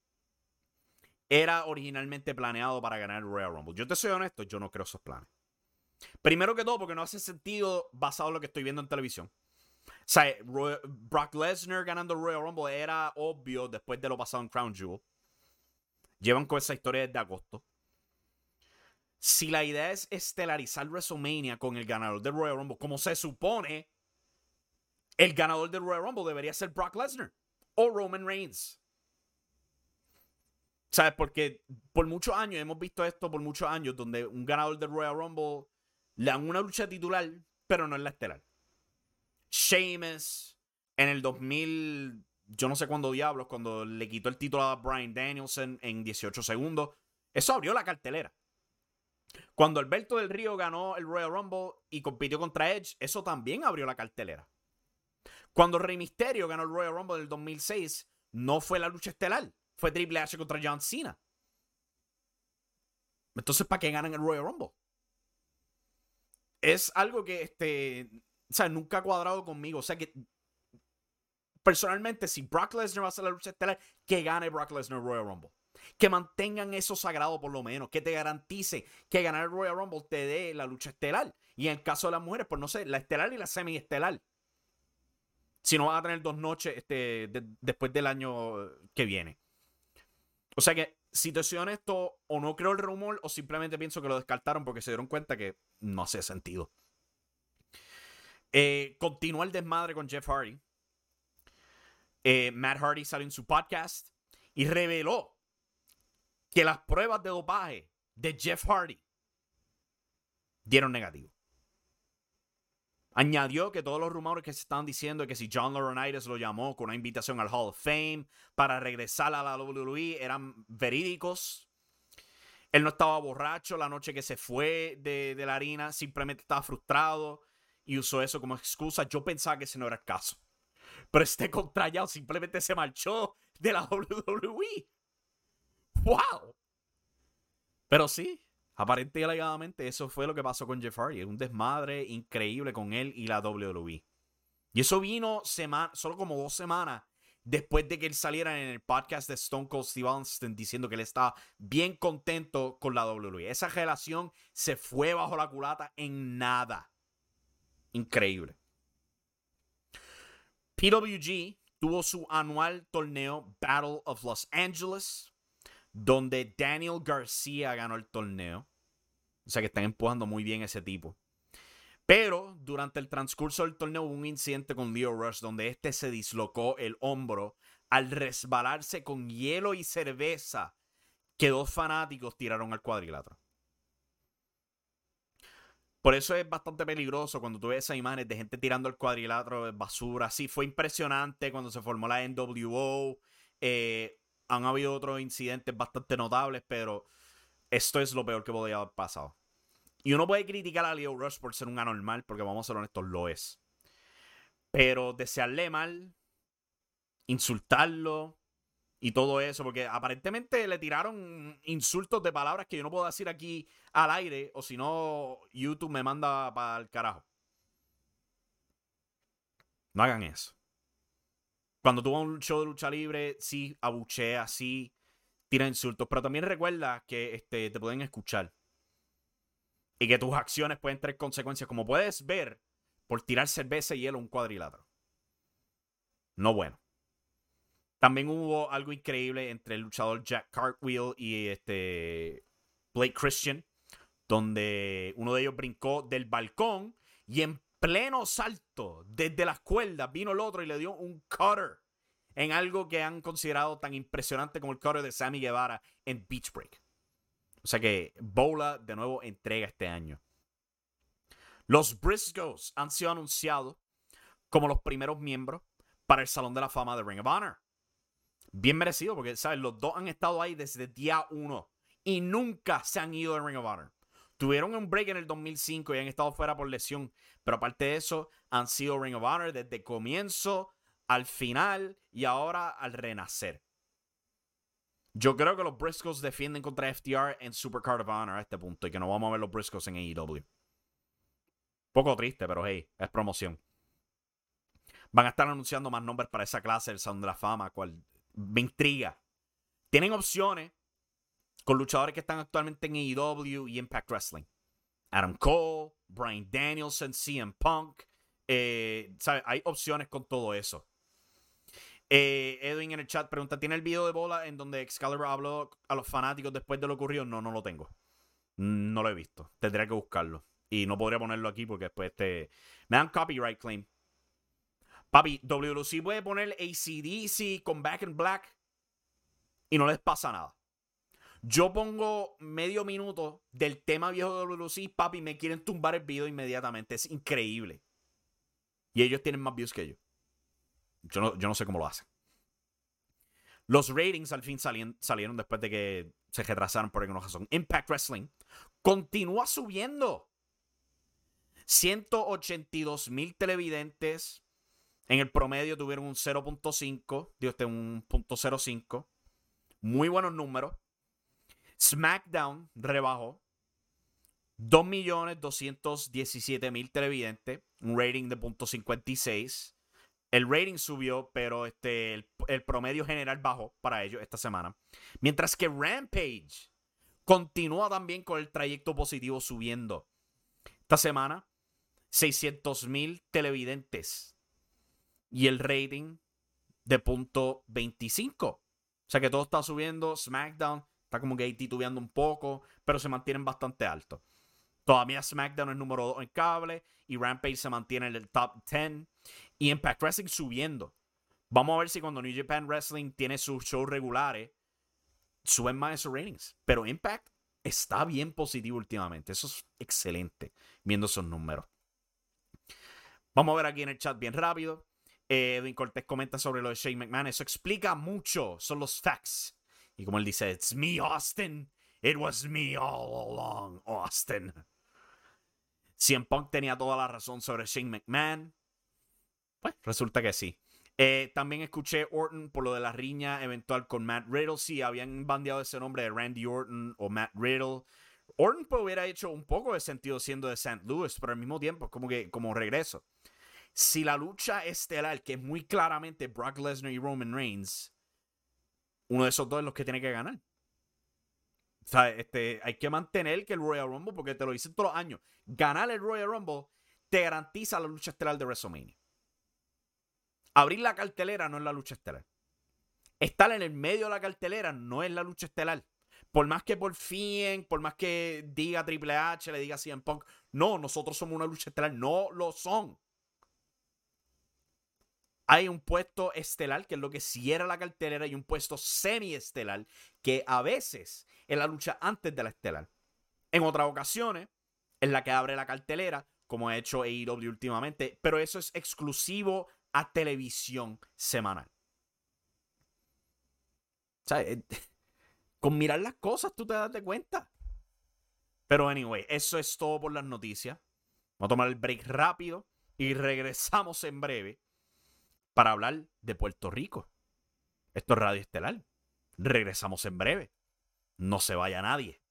era originalmente planeado para ganar el Royal Rumble. Yo te soy honesto, yo no creo esos planes. Primero que todo, porque no hace sentido basado en lo que estoy viendo en televisión. O sea, Brock Lesnar ganando el Royal Rumble era obvio después de lo pasado en Crown Jewel. Llevan con esa historia desde agosto. Si la idea es estelarizar WrestleMania con el ganador del Royal Rumble, como se supone, el ganador del Royal Rumble debería ser Brock Lesnar o Roman Reigns. ¿Sabes? Porque por muchos años, hemos visto esto por muchos años, donde un ganador del Royal Rumble le dan una lucha titular, pero no es la estelar. Sheamus, en el 2000, yo no sé cuándo diablos, cuando le quitó el título a Bryan Danielson en 18 segundos, eso abrió la cartelera. Cuando Alberto del Río ganó el Royal Rumble y compitió contra Edge, eso también abrió la cartelera. Cuando Rey Mysterio ganó el Royal Rumble del 2006, no fue la lucha estelar, fue Triple H contra John Cena. Entonces, ¿para qué ganan el Royal Rumble? Es algo que o sea, nunca ha cuadrado conmigo. O sea que, personalmente, si Brock Lesnar va a hacer la lucha estelar, que gane Brock Lesnar el Royal Rumble. Que mantengan eso sagrado por lo menos. Que te garantice que ganar el Royal Rumble te dé la lucha estelar. Y en el caso de las mujeres, pues no sé, la estelar y la semi-estelar. Si no vas a tener 2 noches después del año que viene. O sea que, si te soy honesto, o no creo el rumor, o simplemente pienso que lo descartaron porque se dieron cuenta que no hace sentido. Continúa el desmadre con Jeff Hardy. Matt Hardy salió en su podcast y reveló que las pruebas de dopaje de Jeff Hardy dieron negativo. Añadió que todos los rumores que se estaban diciendo de que si John Laurinaitis lo llamó con una invitación al Hall of Fame para regresar a la WWE eran verídicos. Él no estaba borracho la noche que se fue de la harina, simplemente estaba frustrado y usó eso como excusa. Yo pensaba que ese no era el caso. Pero este contrallado simplemente se marchó de la WWE. ¡Wow! Pero sí, aparente y alegadamente eso fue lo que pasó con Jeff Hardy. Un desmadre increíble con él y la WWE. Y eso vino solo como 2 semanas después de que él saliera en el podcast de Stone Cold Steve Austin diciendo que él estaba bien contento con la WWE. Esa relación se fue bajo la culata en nada. Increíble. PWG tuvo su anual torneo Battle of Los Angeles, donde Daniel García ganó el torneo. O sea que están empujando muy bien ese tipo. Pero durante el transcurso del torneo hubo un incidente con Lio Rush donde este se dislocó el hombro al resbalarse con hielo y cerveza que 2 fanáticos tiraron al cuadrilátero. Por eso es bastante peligroso cuando tú ves esas imágenes de gente tirando el cuadrilátero de basura. Sí, fue impresionante cuando se formó la NWO. Han habido otros incidentes bastante notables, pero esto es lo peor que podría haber pasado. Y uno puede criticar a Lio Rush por ser un anormal, porque vamos a ser honestos, lo es. Pero desearle mal, insultarlo y todo eso, porque aparentemente le tiraron insultos de palabras que yo no puedo decir aquí al aire, o si no, YouTube me manda para el carajo. No hagan eso. Cuando tú vas a un show de lucha libre, sí, abuchea, sí, tira insultos, pero también recuerda que te pueden escuchar. Y que tus acciones pueden tener consecuencias, como puedes ver, por tirar cerveza y hielo a un cuadrilátero. No bueno. También hubo algo increíble entre el luchador Jack Cartwheel y Blake Christian, donde uno de ellos brincó del balcón y en pleno salto desde las cuerdas vino el otro y le dio un cutter en algo que han considerado tan impresionante como el cutter de Sammy Guevara en Beach Break. O sea que Bola de nuevo entrega este año. Los Briscoes han sido anunciados como los primeros miembros para el Salón de la Fama de Ring of Honor. Bien merecido, porque ¿sabes? Los dos han estado ahí desde el día 1 y nunca se han ido de Ring of Honor. Tuvieron un break en el 2005 y han estado fuera por lesión, pero aparte de eso, han sido Ring of Honor desde el comienzo al final y ahora al renacer. Yo creo que los Briscoes defienden contra FTR en Supercard of Honor a este punto y que no vamos a ver los Briscoes en AEW. Poco triste, pero hey, es promoción. Van a estar anunciando más nombres para esa clase del Salón de la Fama, cual me intriga. Tienen opciones con luchadores que están actualmente en AEW y Impact Wrestling. Adam Cole, Bryan Danielson, CM Punk. ¿Sabes? Hay opciones con todo eso. Edwin en el chat pregunta, ¿tiene el video de Bola en donde Excalibur habló a los fanáticos después de lo ocurrido? No, no lo tengo. No lo he visto. Tendría que buscarlo. Y no podría ponerlo aquí porque después me dan copyright claim. Papi, WLC puede poner AC/DC con Back in Black y no les pasa nada. Yo pongo medio minuto del tema viejo de WLC, papi, me quieren tumbar el video inmediatamente. Es increíble. Y ellos tienen más views que yo. Yo no sé cómo lo hacen. Los ratings al fin salieron después de que se retrasaron por alguna razón. Impact Wrestling continúa subiendo. 182,000 televidentes. En el promedio tuvieron un 0.5. Un 0.05. Muy buenos números. SmackDown rebajó. 2,217,000 televidentes. Un rating de 0.56. El rating subió, pero el promedio general bajó para ellos esta semana. Mientras que Rampage continúa también con el trayecto positivo subiendo. Esta semana, 600,000 televidentes. Y el rating de 0.25. O sea que todo está subiendo. SmackDown está como que ahí titubeando un poco, pero se mantienen bastante altos. Todavía SmackDown es número 2 en cable y Rampage se mantiene en el top 10. Y Impact Wrestling subiendo. Vamos a ver si cuando New Japan Wrestling tiene sus shows regulares, suben más esos ratings. Pero Impact está bien positivo últimamente. Eso es excelente, viendo esos números. Vamos a ver aquí en el chat bien rápido. Edwin Cortés comenta sobre lo de Shane McMahon. Eso explica mucho. Son los facts. Y como él dice, it's me, Austin. It was me all along, Austin. CM Punk tenía toda la razón sobre Shane McMahon. Pues resulta que sí. También escuché Orton por lo de la riña eventual con Matt Riddle. Sí, habían bandeado ese nombre de Randy Orton o Matt Riddle. Orton pues hubiera hecho un poco de sentido siendo de St. Louis, pero al mismo tiempo es como que como regreso. Si la lucha estelar, que es muy claramente Brock Lesnar y Roman Reigns, uno de esos dos es los que tiene que ganar. O sea, hay que mantener que el Royal Rumble, porque te lo dicen todos los años, ganar el Royal Rumble te garantiza la lucha estelar de WrestleMania. Abrir la cartelera no es la lucha estelar. Estar en el medio de la cartelera no es la lucha estelar. Por más que porfíen, por más que diga Triple H, le diga CM Punk, no, nosotros somos una lucha estelar. No lo son. Hay un puesto estelar, que es lo que cierra la cartelera, y un puesto semi-estelar, que a veces es la lucha antes de la estelar. En otras ocasiones, es la que abre la cartelera, como ha hecho AEW últimamente, pero eso es exclusivo a televisión semanal. O sea, con mirar las cosas tú te das de cuenta. Pero anyway, eso es todo por las noticias. Vamos a tomar el break rápido y regresamos en breve para hablar de Puerto Rico. Esto es Radio Estelar. Regresamos en breve. No se vaya nadie.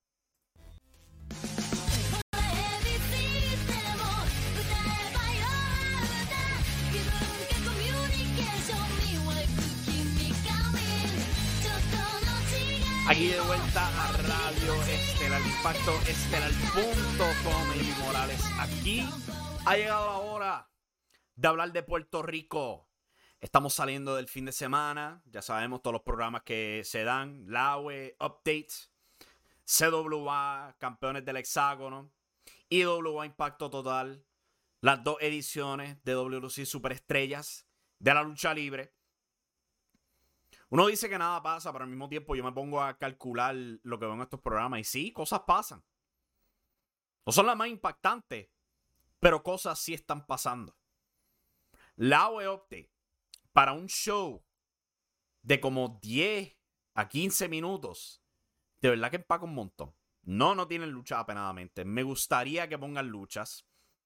Aquí de vuelta a Radio Estelar, Impacto Estelar.com. Amy Morales aquí. Ha llegado la hora de hablar de Puerto Rico. Estamos saliendo del fin de semana. Ya sabemos todos los programas que se dan. LAWE, Updates, CWA, Campeones del Hexágono, IWA Impacto Total. Las dos ediciones de WLC Superestrellas de la lucha libre. Uno dice que nada pasa, pero al mismo tiempo yo me pongo a calcular lo que veo en estos programas. Y sí, cosas pasan. No son las más impactantes, pero cosas sí están pasando. La opte para un show de como 10 a 15 minutos. De verdad que empaca un montón. No tienen luchas apenadamente. Me gustaría que pongan luchas.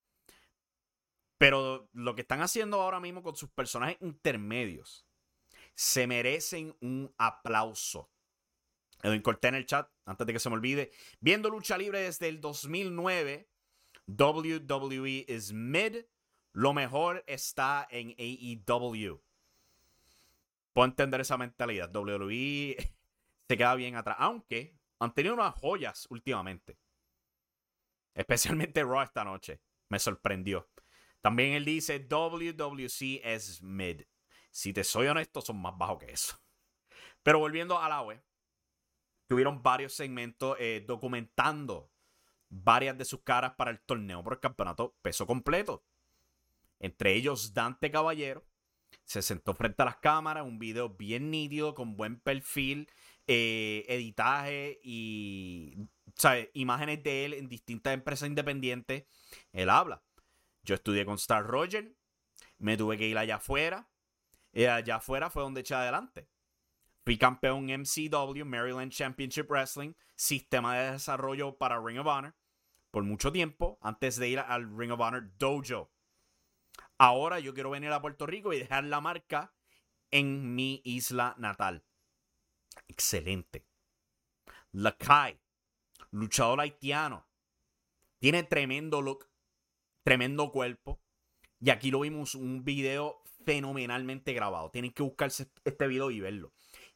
Pero lo que están haciendo ahora mismo con sus personajes intermedios se merecen un aplauso. Edwin Cortés en el chat, antes de que se me olvide. Viendo lucha libre desde el 2009, WWE is mid. Lo mejor está en AEW. Puedo entender esa mentalidad. WWE se queda bien atrás. Aunque han tenido unas joyas últimamente. Especialmente Raw esta noche. Me sorprendió. También él dice WWC es mid. Si te soy honesto, son más bajos que eso. Pero volviendo a la web, tuvieron varios segmentos documentando varias de sus caras para el torneo por el campeonato peso completo. Entre ellos Dante Caballero. Se sentó frente a las cámaras, un video bien nítido, con buen perfil, editaje y, ¿sabes?, imágenes de él en distintas empresas independientes. Él habla. Yo estudié con Star Roger, me tuve que ir allá afuera. Y allá afuera fue donde eché adelante. Fui campeón MCW, Maryland Championship Wrestling, sistema de desarrollo para Ring of Honor, por mucho tiempo, antes de ir al Ring of Honor Dojo. Ahora yo quiero venir a Puerto Rico y dejar la marca en mi isla natal. Excelente. Lakai, luchador haitiano. Tiene tremendo look, tremendo cuerpo. Y aquí lo vimos un video fenomenalmente grabado. Tienen que buscarse este video y verlo.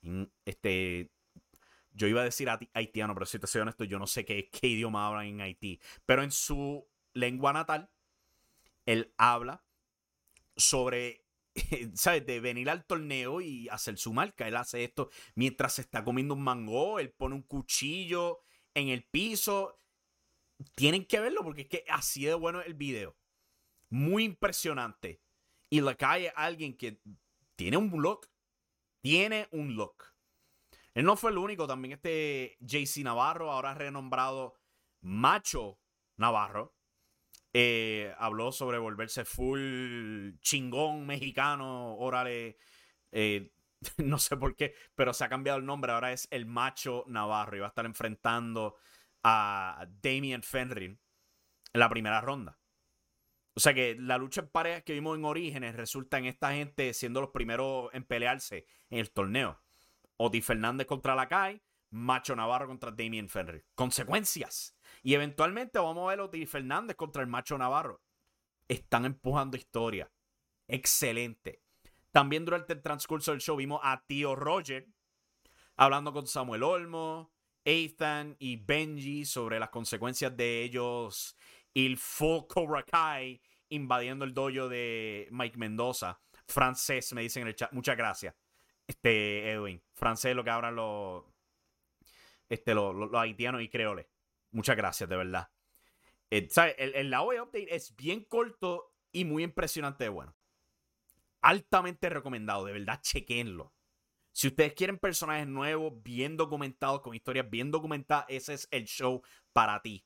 Yo iba a decir haitiano, pero si te soy honesto, yo no sé qué idioma hablan en Haití. Pero en su lengua natal, él habla sobre, ¿sabes?, de venir al torneo y hacer su marca. Él hace esto mientras se está comiendo un mango. Él pone un cuchillo en el piso. Tienen que verlo porque es que así de bueno es el video. Muy impresionante. Y Lakai es alguien que tiene un look. Tiene un look. Él no fue el único. También JC Navarro, ahora renombrado Macho Navarro, habló sobre volverse full chingón mexicano, órale, no sé por qué, pero se ha cambiado el nombre, ahora es el Macho Navarro y va a estar enfrentando a Damian Fenrir en la primera ronda. O sea que la lucha en parejas que vimos en Orígenes resulta en esta gente siendo los primeros en pelearse en el torneo. Otis Fernández contra Lakai, Macho Navarro contra Damian Fenrir. Consecuencias. Y eventualmente vamos a ver a Otis Fernández contra el Macho Navarro. Están empujando historia. Excelente. También durante el transcurso del show vimos a Tío Roger hablando con Samuel Olmo, Ethan y Benji sobre las consecuencias de ellos y el full Cobra Kai invadiendo el dojo de Mike Mendoza. Francés, me dicen en el chat. Muchas gracias, Edwin. Francés lo que hablan los haitianos y creoles. Muchas gracias, de verdad. ¿Sabes? La OE Update es bien corto y muy impresionante de bueno. Altamente recomendado, de verdad, chequenlo. Si ustedes quieren personajes nuevos, bien documentados, con historias bien documentadas, ese es el show para ti.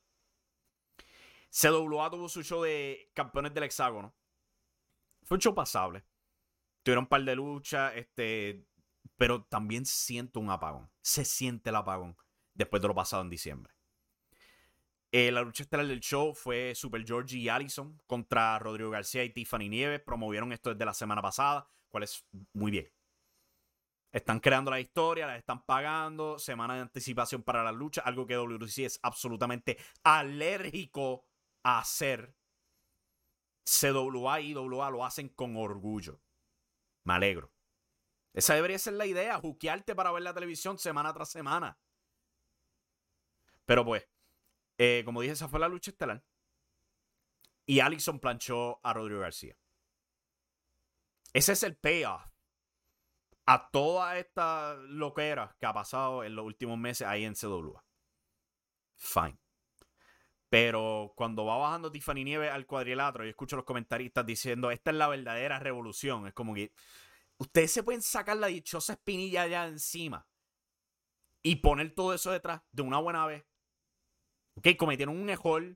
CWA tuvo su show de campeones del hexágono. Fue un show pasable. Tuvieron un par de luchas, pero también siento un apagón. Se siente el apagón después de lo pasado en diciembre. La lucha estelar del show fue Super Georgie y Allison contra Rodrigo García y Tiffany Nieves. Promovieron esto desde la semana pasada, cual es muy bien. Están creando la historia, las están pagando, semana de anticipación para la lucha, algo que WWC es absolutamente alérgico a hacer. CWA y IWA lo hacen con orgullo. Me alegro. Esa debería ser la idea, juquearte para ver la televisión semana tras semana. Pero pues, como dije, esa fue la lucha estelar. Y Allison planchó a Rodrigo García. Ese es el payoff a toda esta loquera que ha pasado en los últimos meses ahí en CWA. Fine. Pero cuando va bajando Tiffany Nieves al cuadrilátero, yo escucho a los comentaristas diciendo, esta es la verdadera revolución. Es como que ustedes se pueden sacar la dichosa espinilla allá encima y poner todo eso detrás de una buena vez. Ok, cometieron un error.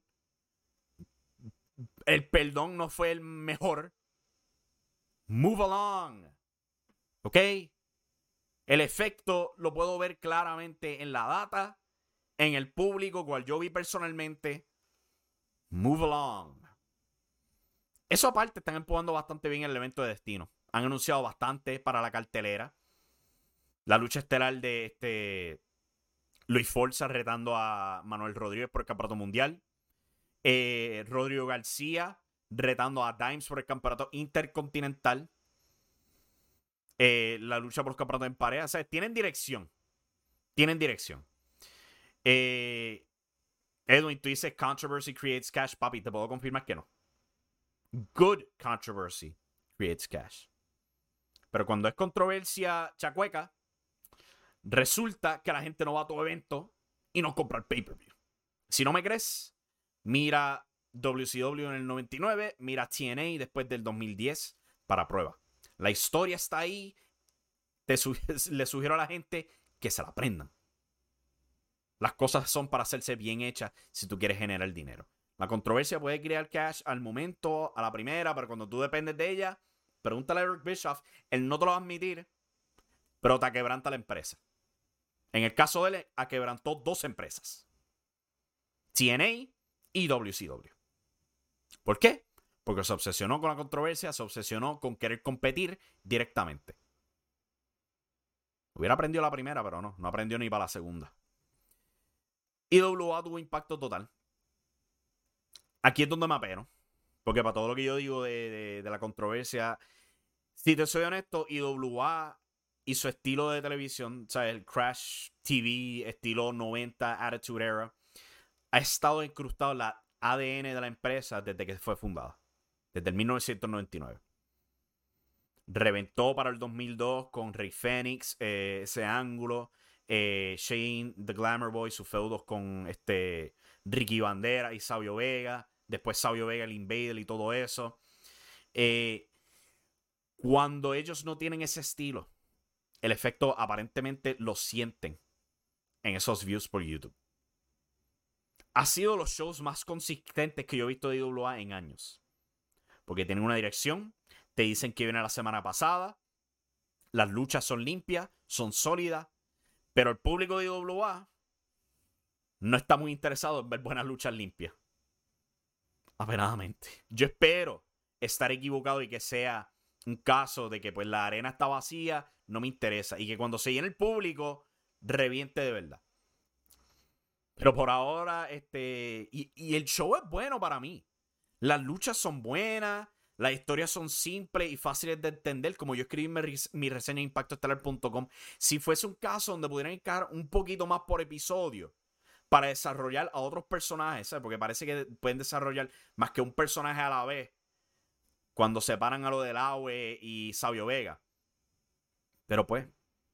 El perdón no fue el mejor. Move along. Ok. El efecto lo puedo ver claramente en la data, en el público, cual yo vi personalmente. Move along. Eso aparte, están empujando bastante bien el evento de Destino. Han anunciado bastante para la cartelera. La lucha estelar de Luis Forza retando a Manuel Rodríguez por el campeonato mundial. Rodrigo García retando a Dimes por el campeonato intercontinental. La lucha por los campeonatos en pareja. O sea, tienen dirección. Tienen dirección. Edwin, tú dices controversy creates cash. Papi, te puedo confirmar que no. Good controversy creates cash. Pero cuando es controversia chacueca, resulta que la gente no va a todo evento y no compra el pay-per-view. Si no me crees, mira WCW en el 99, mira TNA después del 2010 para prueba. La historia está ahí. Le sugiero a la gente que se la aprendan. Las cosas son para hacerse bien hechas si tú quieres generar dinero. La controversia puede crear cash al momento, a la primera, pero cuando tú dependes de ella, pregúntale a Eric Bischoff, él no te lo va a admitir, pero te quebranta la empresa. En el caso de él, quebrantó 2 empresas. TNA y WCW. ¿Por qué? Porque se obsesionó con la controversia, se obsesionó con querer competir directamente. Hubiera aprendido la primera, pero no aprendió ni para la segunda. IWA tuvo impacto total. Aquí es donde me apeno. Porque para todo lo que yo digo de la controversia, si te soy honesto, IWA y su estilo de televisión, o sea, el Crash TV, estilo 90, Attitude Era, ha estado incrustado en la ADN de la empresa desde que fue fundada. Desde el 1999. Reventó para el 2002 con Rey Fénix, ese ángulo. Shane, The Glamour Boy, sus feudos con Ricky Bandera y Savio Vega. Después Savio Vega, el Invader y todo eso. Cuando ellos no tienen ese estilo, el efecto aparentemente lo sienten en esos views por YouTube. ha sido los shows más consistentes que yo he visto de IWA en años. Porque tienen una dirección, te dicen que viene la semana pasada, las luchas son limpias, son sólidas, pero el público de IWA no está muy interesado en ver buenas luchas limpias. Apenadamente. Yo espero estar equivocado y que sea un caso de que pues la arena está vacía, no me interesa. Y que cuando se llene el público, reviente de verdad. Pero por ahora, y el show es bueno para mí. Las luchas son buenas, las historias son simples y fáciles de entender, como yo escribí en mi reseña en impactoestelar.com. Si fuese un caso donde pudieran encajar un poquito más por episodio para desarrollar a otros personajes, ¿sabes? Porque parece que pueden desarrollar más que un personaje a la vez cuando separan a lo del Aue y Sabio Vega. Pero pues,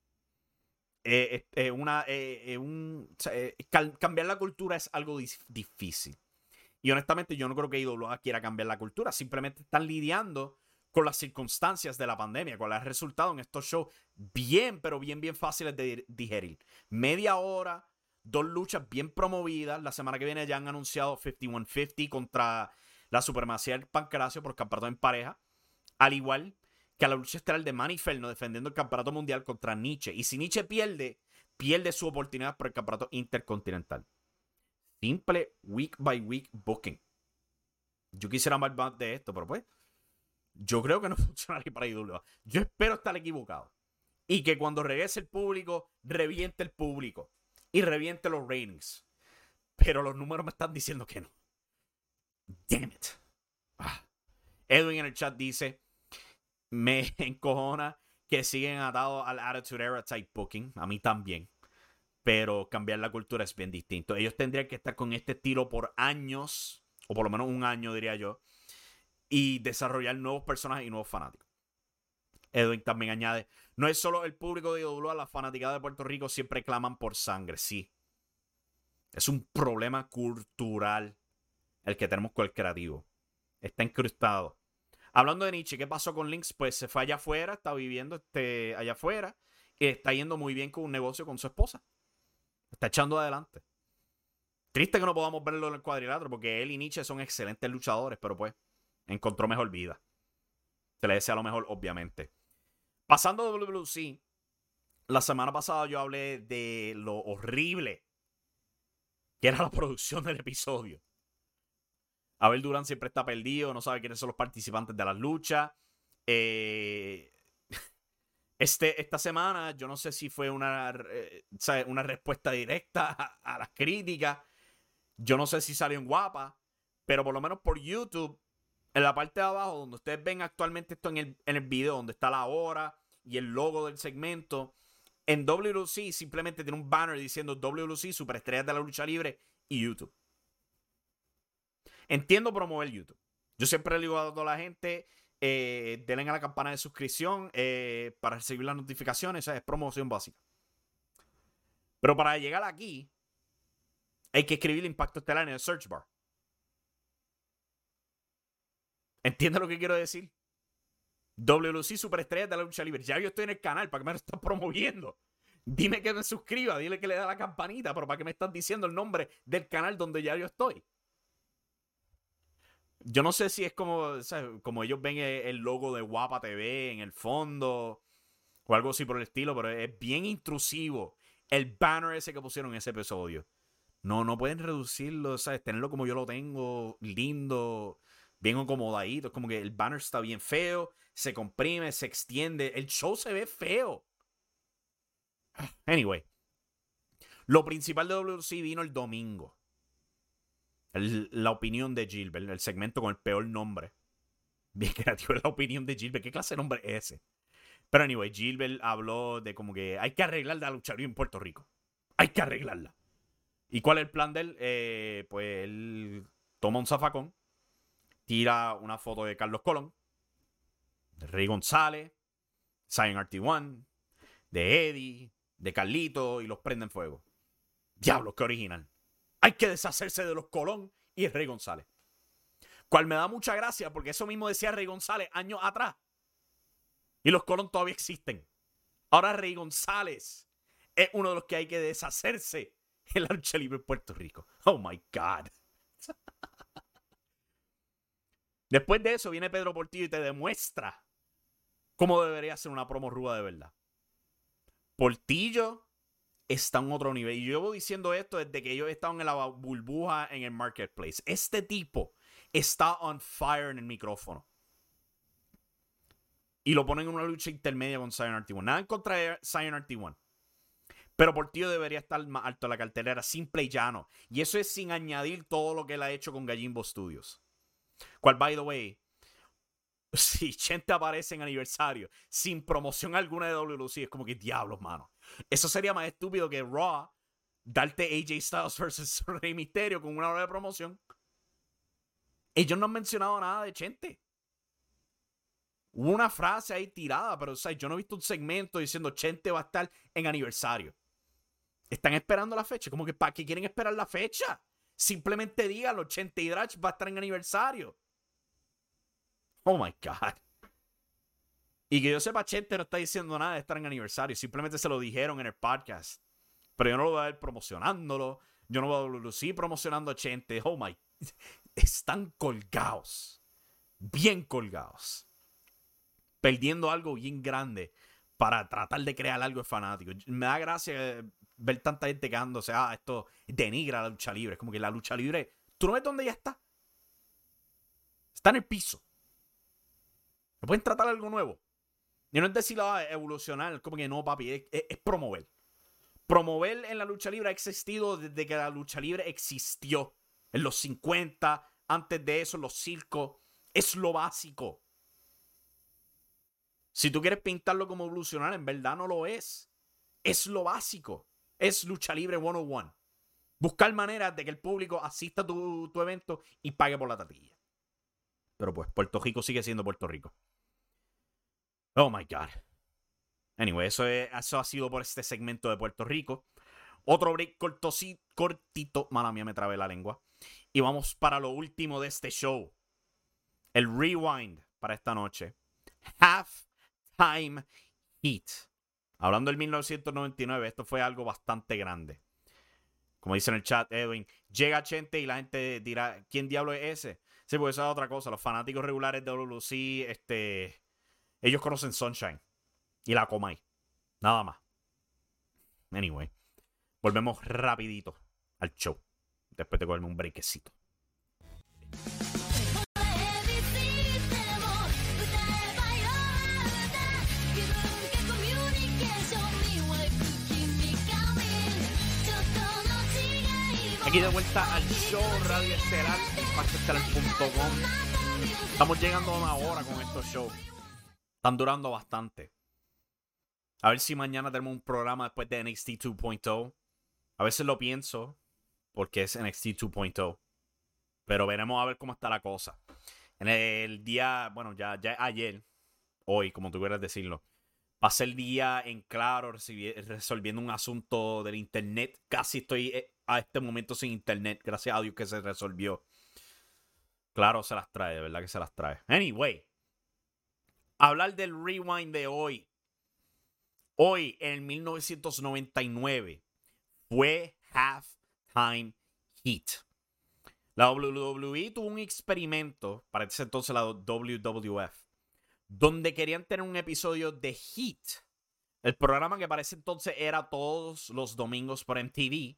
cambiar la cultura es algo difícil. Y honestamente yo no creo que IWA quiera cambiar la cultura. Simplemente están lidiando con las circunstancias de la pandemia, con el resultado en estos shows bien, pero bien fáciles de digerir. Media hora, 2 luchas bien promovidas. La semana que viene ya han anunciado 5150 contra la supremacía del Pancracio por campeonato en pareja. Al igual que a la lucha estelar de Manny Ferno defendiendo el campeonato mundial contra Nietzsche. Y si Nietzsche pierde su oportunidad por el campeonato intercontinental. Simple week by week booking. Yo quisiera más de esto, pero pues yo creo que no funcionaría para IWA. Yo espero estar equivocado. Y que cuando regrese el público, reviente el público. Y reviente los ratings. Pero los números me están diciendo que no. Damn it. Edwin en el chat dice, me encojona que siguen atados al Attitude Era type booking. A mí también. Pero cambiar la cultura es bien distinto. Ellos tendrían que estar con este estilo por años, o por lo menos un año, diría yo, y desarrollar nuevos personajes y nuevos fanáticos. Edwin también añade, no es solo el público de IWA, las fanáticas de Puerto Rico siempre claman por sangre. Sí. Es un problema cultural el que tenemos con el creativo. Está incrustado. Hablando de Nietzsche, ¿qué pasó con Lynx? Pues se fue allá afuera, está viviendo allá afuera, y está yendo muy bien con un negocio con su esposa. Está echando adelante. Triste que no podamos verlo en el cuadrilátero, porque él y Nietzsche son excelentes luchadores, pero pues encontró mejor vida. Se le desea lo mejor, obviamente. Pasando a WWC, la semana pasada yo hablé de lo horrible que era la producción del episodio. Abel Durán siempre está perdido, no sabe quiénes son los participantes de las luchas. Esta semana, yo no sé si fue una respuesta directa a las críticas. Yo no sé si salió en Guapa, pero por lo menos por YouTube, en la parte de abajo, donde ustedes ven actualmente esto en el video, donde está la hora y el logo del segmento, en WLC simplemente tiene un banner diciendo WLC, Superestrellas de la Lucha Libre y YouTube. Entiendo promover YouTube. Yo siempre le digo a toda la gente, denle a la campana de suscripción para recibir las notificaciones. Es promoción básica. Pero para llegar aquí, hay que escribir Impacto Estelar en el search bar. ¿Entiendes lo que quiero decir? WLC Superestrellas de la Lucha Libre. Ya yo estoy en el canal, ¿para qué me lo estás promoviendo? Dime que me suscriba, dile que le da la campanita, pero ¿para qué me estás diciendo el nombre del canal donde ya yo estoy? Yo no sé si es como, ¿sabes? Como ellos ven el logo de Guapa TV en el fondo o algo así por el estilo, pero es bien intrusivo el banner ese que pusieron en ese episodio. No pueden reducirlo, ¿sabes? Tenerlo como yo lo tengo, lindo, bien acomodadito. Es como que el banner está bien feo, se comprime, se extiende. El show se ve feo. Anyway, lo principal de WC vino el domingo. La opinión de Gilbert, el segmento con el peor nombre. Bien creativo, la opinión de Gilbert. ¿Qué clase de nombre es ese? Pero anyway, Gilbert habló de como que hay que arreglar la lucha libre en Puerto Rico. Hay que arreglarla. ¿Y cuál es el plan de él? Pues él toma un zafacón, tira una foto de Carlos Colón, de Rey González, Zion RT1, de Eddie, de Carlito y los prende en fuego. Diablo, qué original. Hay que deshacerse de los Colón y Rey González. Cual me da mucha gracia porque eso mismo decía Rey González años atrás. Y los Colón todavía existen. Ahora Rey González es uno de los que hay que deshacerse en la lucha libre en Puerto Rico. Oh my God. Después de eso viene Pedro Portillo y te demuestra cómo debería ser una promo ruda de verdad. Portillo está en otro nivel. Y yo llevo diciendo esto desde que ellos estaban en la burbuja en el marketplace. Este tipo está on fire en el micrófono. Y lo ponen en una lucha intermedia con Zion RT1. Nada en contra de Zion RT1. Pero Portillo debería estar más alto en la cartelera, simple y llano. Y eso es sin añadir todo lo que él ha hecho con Gallimbo Studios. Cual, by the way, si Chente aparece en aniversario sin promoción alguna de WLC, es como que diablos, mano. Eso sería más estúpido que Raw darte AJ Styles versus Rey Mysterio con una hora de promoción. Ellos no han mencionado nada de Chente. Hubo una frase ahí tirada, pero o sea, yo no he visto un segmento diciendo Chente va a estar en aniversario. Están esperando la fecha. Como que ¿para qué quieren esperar la fecha? Simplemente díganlo, Chente y Drach va a estar en aniversario. Oh my God. Y que yo sepa, Chente no está diciendo nada de estar en aniversario. Simplemente se lo dijeron en el podcast. Pero yo no lo voy a ver promocionándolo. Yo no voy a lucir promocionando a Chente. Oh my. Están colgados. Bien colgados. Perdiendo algo bien grande para tratar de crear algo de fanático. Me da gracia ver tanta gente quedándose. Esto denigra la lucha libre. Es como que la lucha libre, ¿tú no ves dónde ya está? Está en el piso. ¿No pueden tratar algo nuevo? Y no es decir evolucionar, como que no, papi, es promover. Promover en la lucha libre ha existido desde que la lucha libre existió. En los 50, antes de eso, en los circos. Es lo básico. Si tú quieres pintarlo como evolucionar, en verdad no lo es. Es lo básico. Es lucha libre 101. Buscar maneras de que el público asista a tu evento y pague por la taquilla. Pero pues, Puerto Rico sigue siendo Puerto Rico. Oh my God. Anyway, eso ha sido por este segmento de Puerto Rico. Otro break cortito. Mala mía, me trabé la lengua. Y vamos para lo último de este show. El rewind para esta noche. Halftime Heat. Hablando del 1999, esto fue algo bastante grande. Como dice en el chat, Edwin, llega Chente y la gente dirá, ¿quién diablo es ese? Sí, porque eso es otra cosa. Los fanáticos regulares de WLC, ellos conocen Sunshine y la Comay. Nada más. Anyway, volvemos rapidito al show. Después de cogerme un breakcito. Aquí de vuelta al show Radio Estelar, impactoestelar.com. Estamos llegando a una hora con estos shows. Están durando bastante. A ver si mañana tenemos un programa después de NXT 2.0. A veces lo pienso porque es NXT 2.0. Pero veremos a ver cómo está la cosa. En el día, bueno, ya ayer, hoy, como tú quieras decirlo, pasé el día en claro resolviendo un asunto del internet. Casi estoy a este momento sin internet. Gracias a Dios que se resolvió. Claro, se las trae, de verdad que se las trae. Anyway, hablar del rewind de hoy. Hoy, en 1999, fue Halftime Heat. La WWE tuvo un experimento, para ese entonces la WWF, donde querían tener un episodio de Heat. El programa que para ese entonces era todos los domingos por MTV.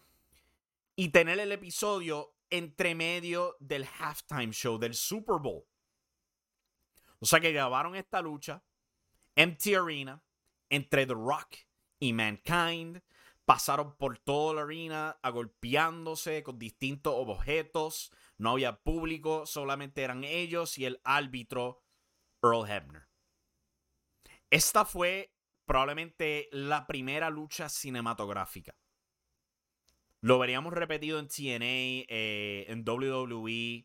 Y tener el episodio entre medio del halftime show del Super Bowl. O sea que grabaron esta lucha, Empty Arena, entre The Rock y Mankind. Pasaron por toda la arena agolpeándose con distintos objetos. No había público, solamente eran ellos y el árbitro Earl Hebner. Esta fue probablemente la primera lucha cinematográfica. Lo veríamos repetido en TNA, en WWE.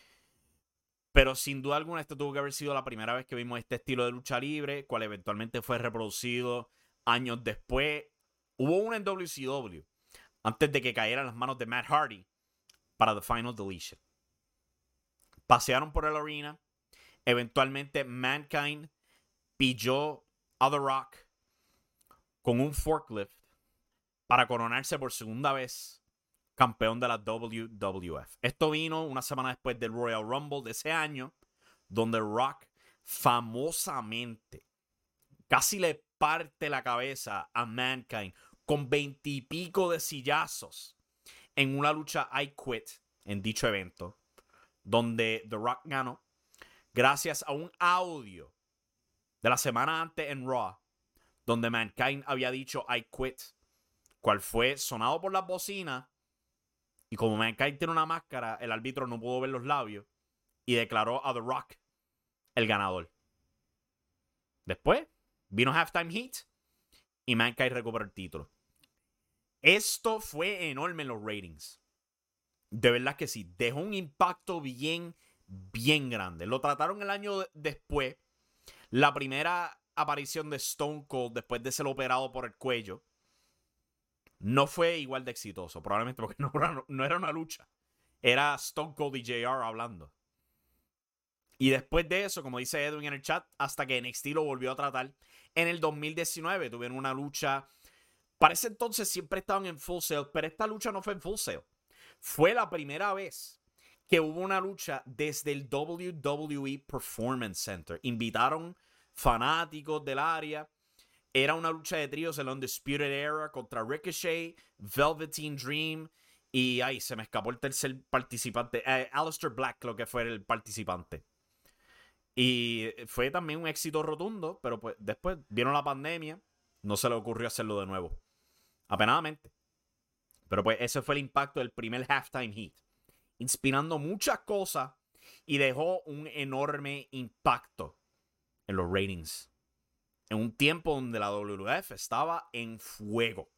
Pero sin duda alguna, esto tuvo que haber sido la primera vez que vimos este estilo de lucha libre, cual eventualmente fue reproducido años después. Hubo una en WCW, antes de que cayera en las manos de Matt Hardy para The Final Deletion. Pasearon por el arena. Eventualmente, Mankind pilló a The Rock con un forklift para coronarse por segunda vez campeón de la WWF. Esto vino una semana después del Royal Rumble de ese año, donde Rock famosamente casi le parte la cabeza a Mankind con 20 y pico de sillazos en una lucha I Quit en dicho evento, donde The Rock ganó gracias a un audio de la semana antes en Raw, donde Mankind había dicho I Quit, cual fue sonado por las bocinas, y como Mankind tiene una máscara, el árbitro no pudo ver los labios y declaró a The Rock el ganador. Después vino Halftime Heat y Mankind recuperó el título. Esto fue enorme en los ratings. De verdad que sí. Dejó un impacto bien grande. Lo trataron el año después. La primera aparición de Stone Cold después de ser operado por el cuello no fue igual de exitoso. Probablemente porque no era una lucha. Era Stone Cold y JR hablando. Y después de eso, como dice Edwin en el chat, hasta que NXT lo volvió a tratar. En el 2019 tuvieron una lucha. Para ese entonces siempre estaban en Full Sail, pero esta lucha no fue en Full Sail. Fue la primera vez que hubo una lucha desde el WWE Performance Center. Invitaron fanáticos del área. Era una lucha de tríos en la Undisputed Era contra Ricochet, Velveteen Dream y ahí se me escapó el tercer participante. Aleister Black creo que fue el participante. Y fue también un éxito rotundo, pero pues después vino la pandemia, no se le ocurrió hacerlo de nuevo. Apenadamente. Pero pues ese fue el impacto del primer Halftime Heat. Inspirando muchas cosas y dejó un enorme impacto en los ratings. En un tiempo donde la WWF estaba en fuego.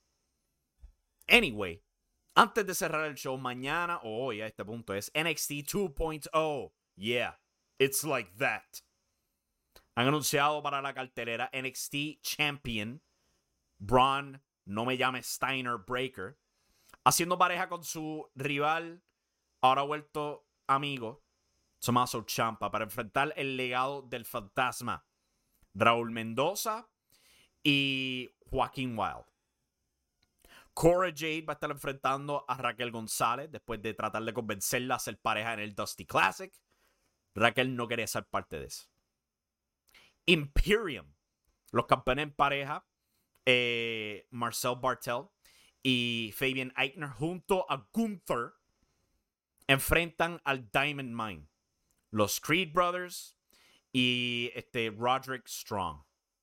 Anyway, antes de cerrar el show, mañana o hoy a este punto es NXT 2.0. Yeah, it's like that. Han anunciado para la cartelera NXT Champion Braun, no me llame Steiner Breaker, haciendo pareja con su rival, ahora vuelto amigo, Tommaso Ciampa, para enfrentar el legado del fantasma, Raúl Mendoza y Joaquín Wilde. Cora Jade va a estar enfrentando a Raquel González después de tratar de convencerla a ser pareja en el Dusty Classic. Raquel no quería ser parte de eso. Imperium, los campeones en pareja, Marcel Bartel y Fabian Aichner junto a Gunther enfrentan al Diamond Mine, los Creed Brothers y Roderick Strong.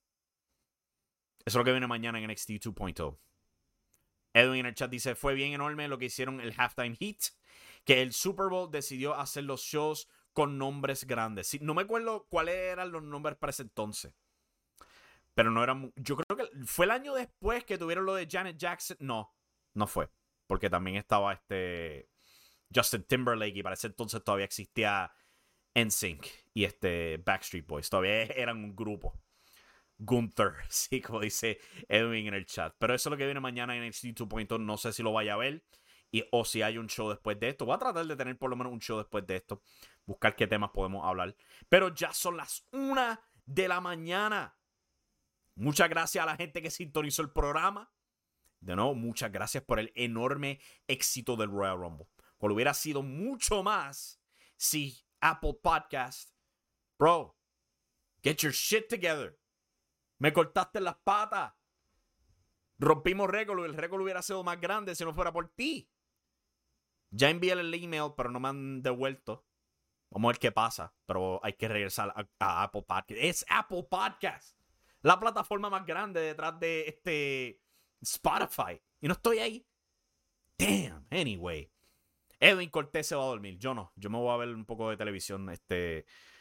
Eso es lo que viene mañana en NXT 2.0. Edwin en el chat dice, fue bien enorme lo que hicieron el Halftime Heat, que el Super Bowl decidió hacer los shows con nombres grandes. Sí, no me acuerdo cuáles eran los nombres para ese entonces. Pero no eran... Yo creo que fue el año después que tuvieron lo de Janet Jackson. No fue. Porque también estaba Justin Timberlake y para ese entonces todavía existía NSYNC y Backstreet Boys. Todavía eran un grupo. Gunther, sí, como dice Edwin en el chat. Pero eso es lo que viene mañana en NXT 2.0. No sé si lo vaya a ver o si hay un show después de esto. Voy a tratar de tener por lo menos un show después de esto. Buscar qué temas podemos hablar. Pero ya son las 1 de la mañana. Muchas gracias a la gente que sintonizó el programa. De nuevo, muchas gracias por el enorme éxito del Royal Rumble. Cual hubiera sido mucho más si Apple Podcast, bro, get your shit together. Me cortaste las patas. Rompimos récord. El récord hubiera sido más grande si no fuera por ti. Ya envié el email, pero no me han devuelto. Vamos a ver qué pasa. Pero hay que regresar a Apple Podcast. Es Apple Podcast. La plataforma más grande detrás de Spotify. Y no estoy ahí. Damn. Anyway. Edwin Cortés se va a dormir. Yo no. Yo me voy a ver un poco de televisión. ¿Qué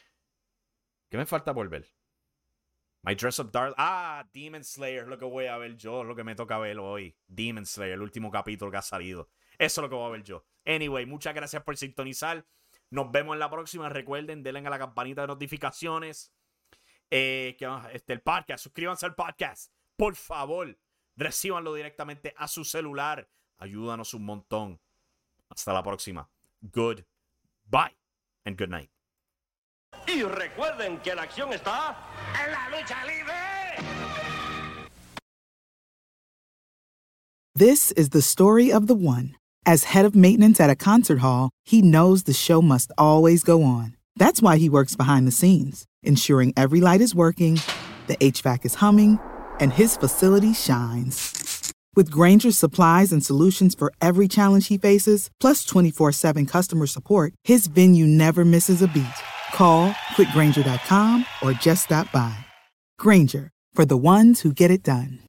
me falta por ver? My Dress Up Darling. Demon Slayer es lo que voy a ver yo. Es lo que me toca ver hoy. Demon Slayer, el último capítulo que ha salido. Eso es lo que voy a ver yo. Anyway, muchas gracias por sintonizar. Nos vemos en la próxima. Recuerden, denle a la campanita de notificaciones. El podcast. Suscríbanse al podcast. Por favor, recíbanlo directamente a su celular. Ayúdanos un montón. Hasta la próxima. Goodbye and good night. Y recuerden que la acción está en la lucha libre. This is the story of the one. As head of maintenance at a concert hall, he knows the show must always go on. That's why he works behind the scenes, ensuring every light is working, the HVAC is humming, and his facility shines. With Grainger's supplies and solutions for every challenge he faces, plus 24/7 customer support, his venue never misses a beat. Call quickgrainger.com or just stop by. Grainger, for the ones who get it done.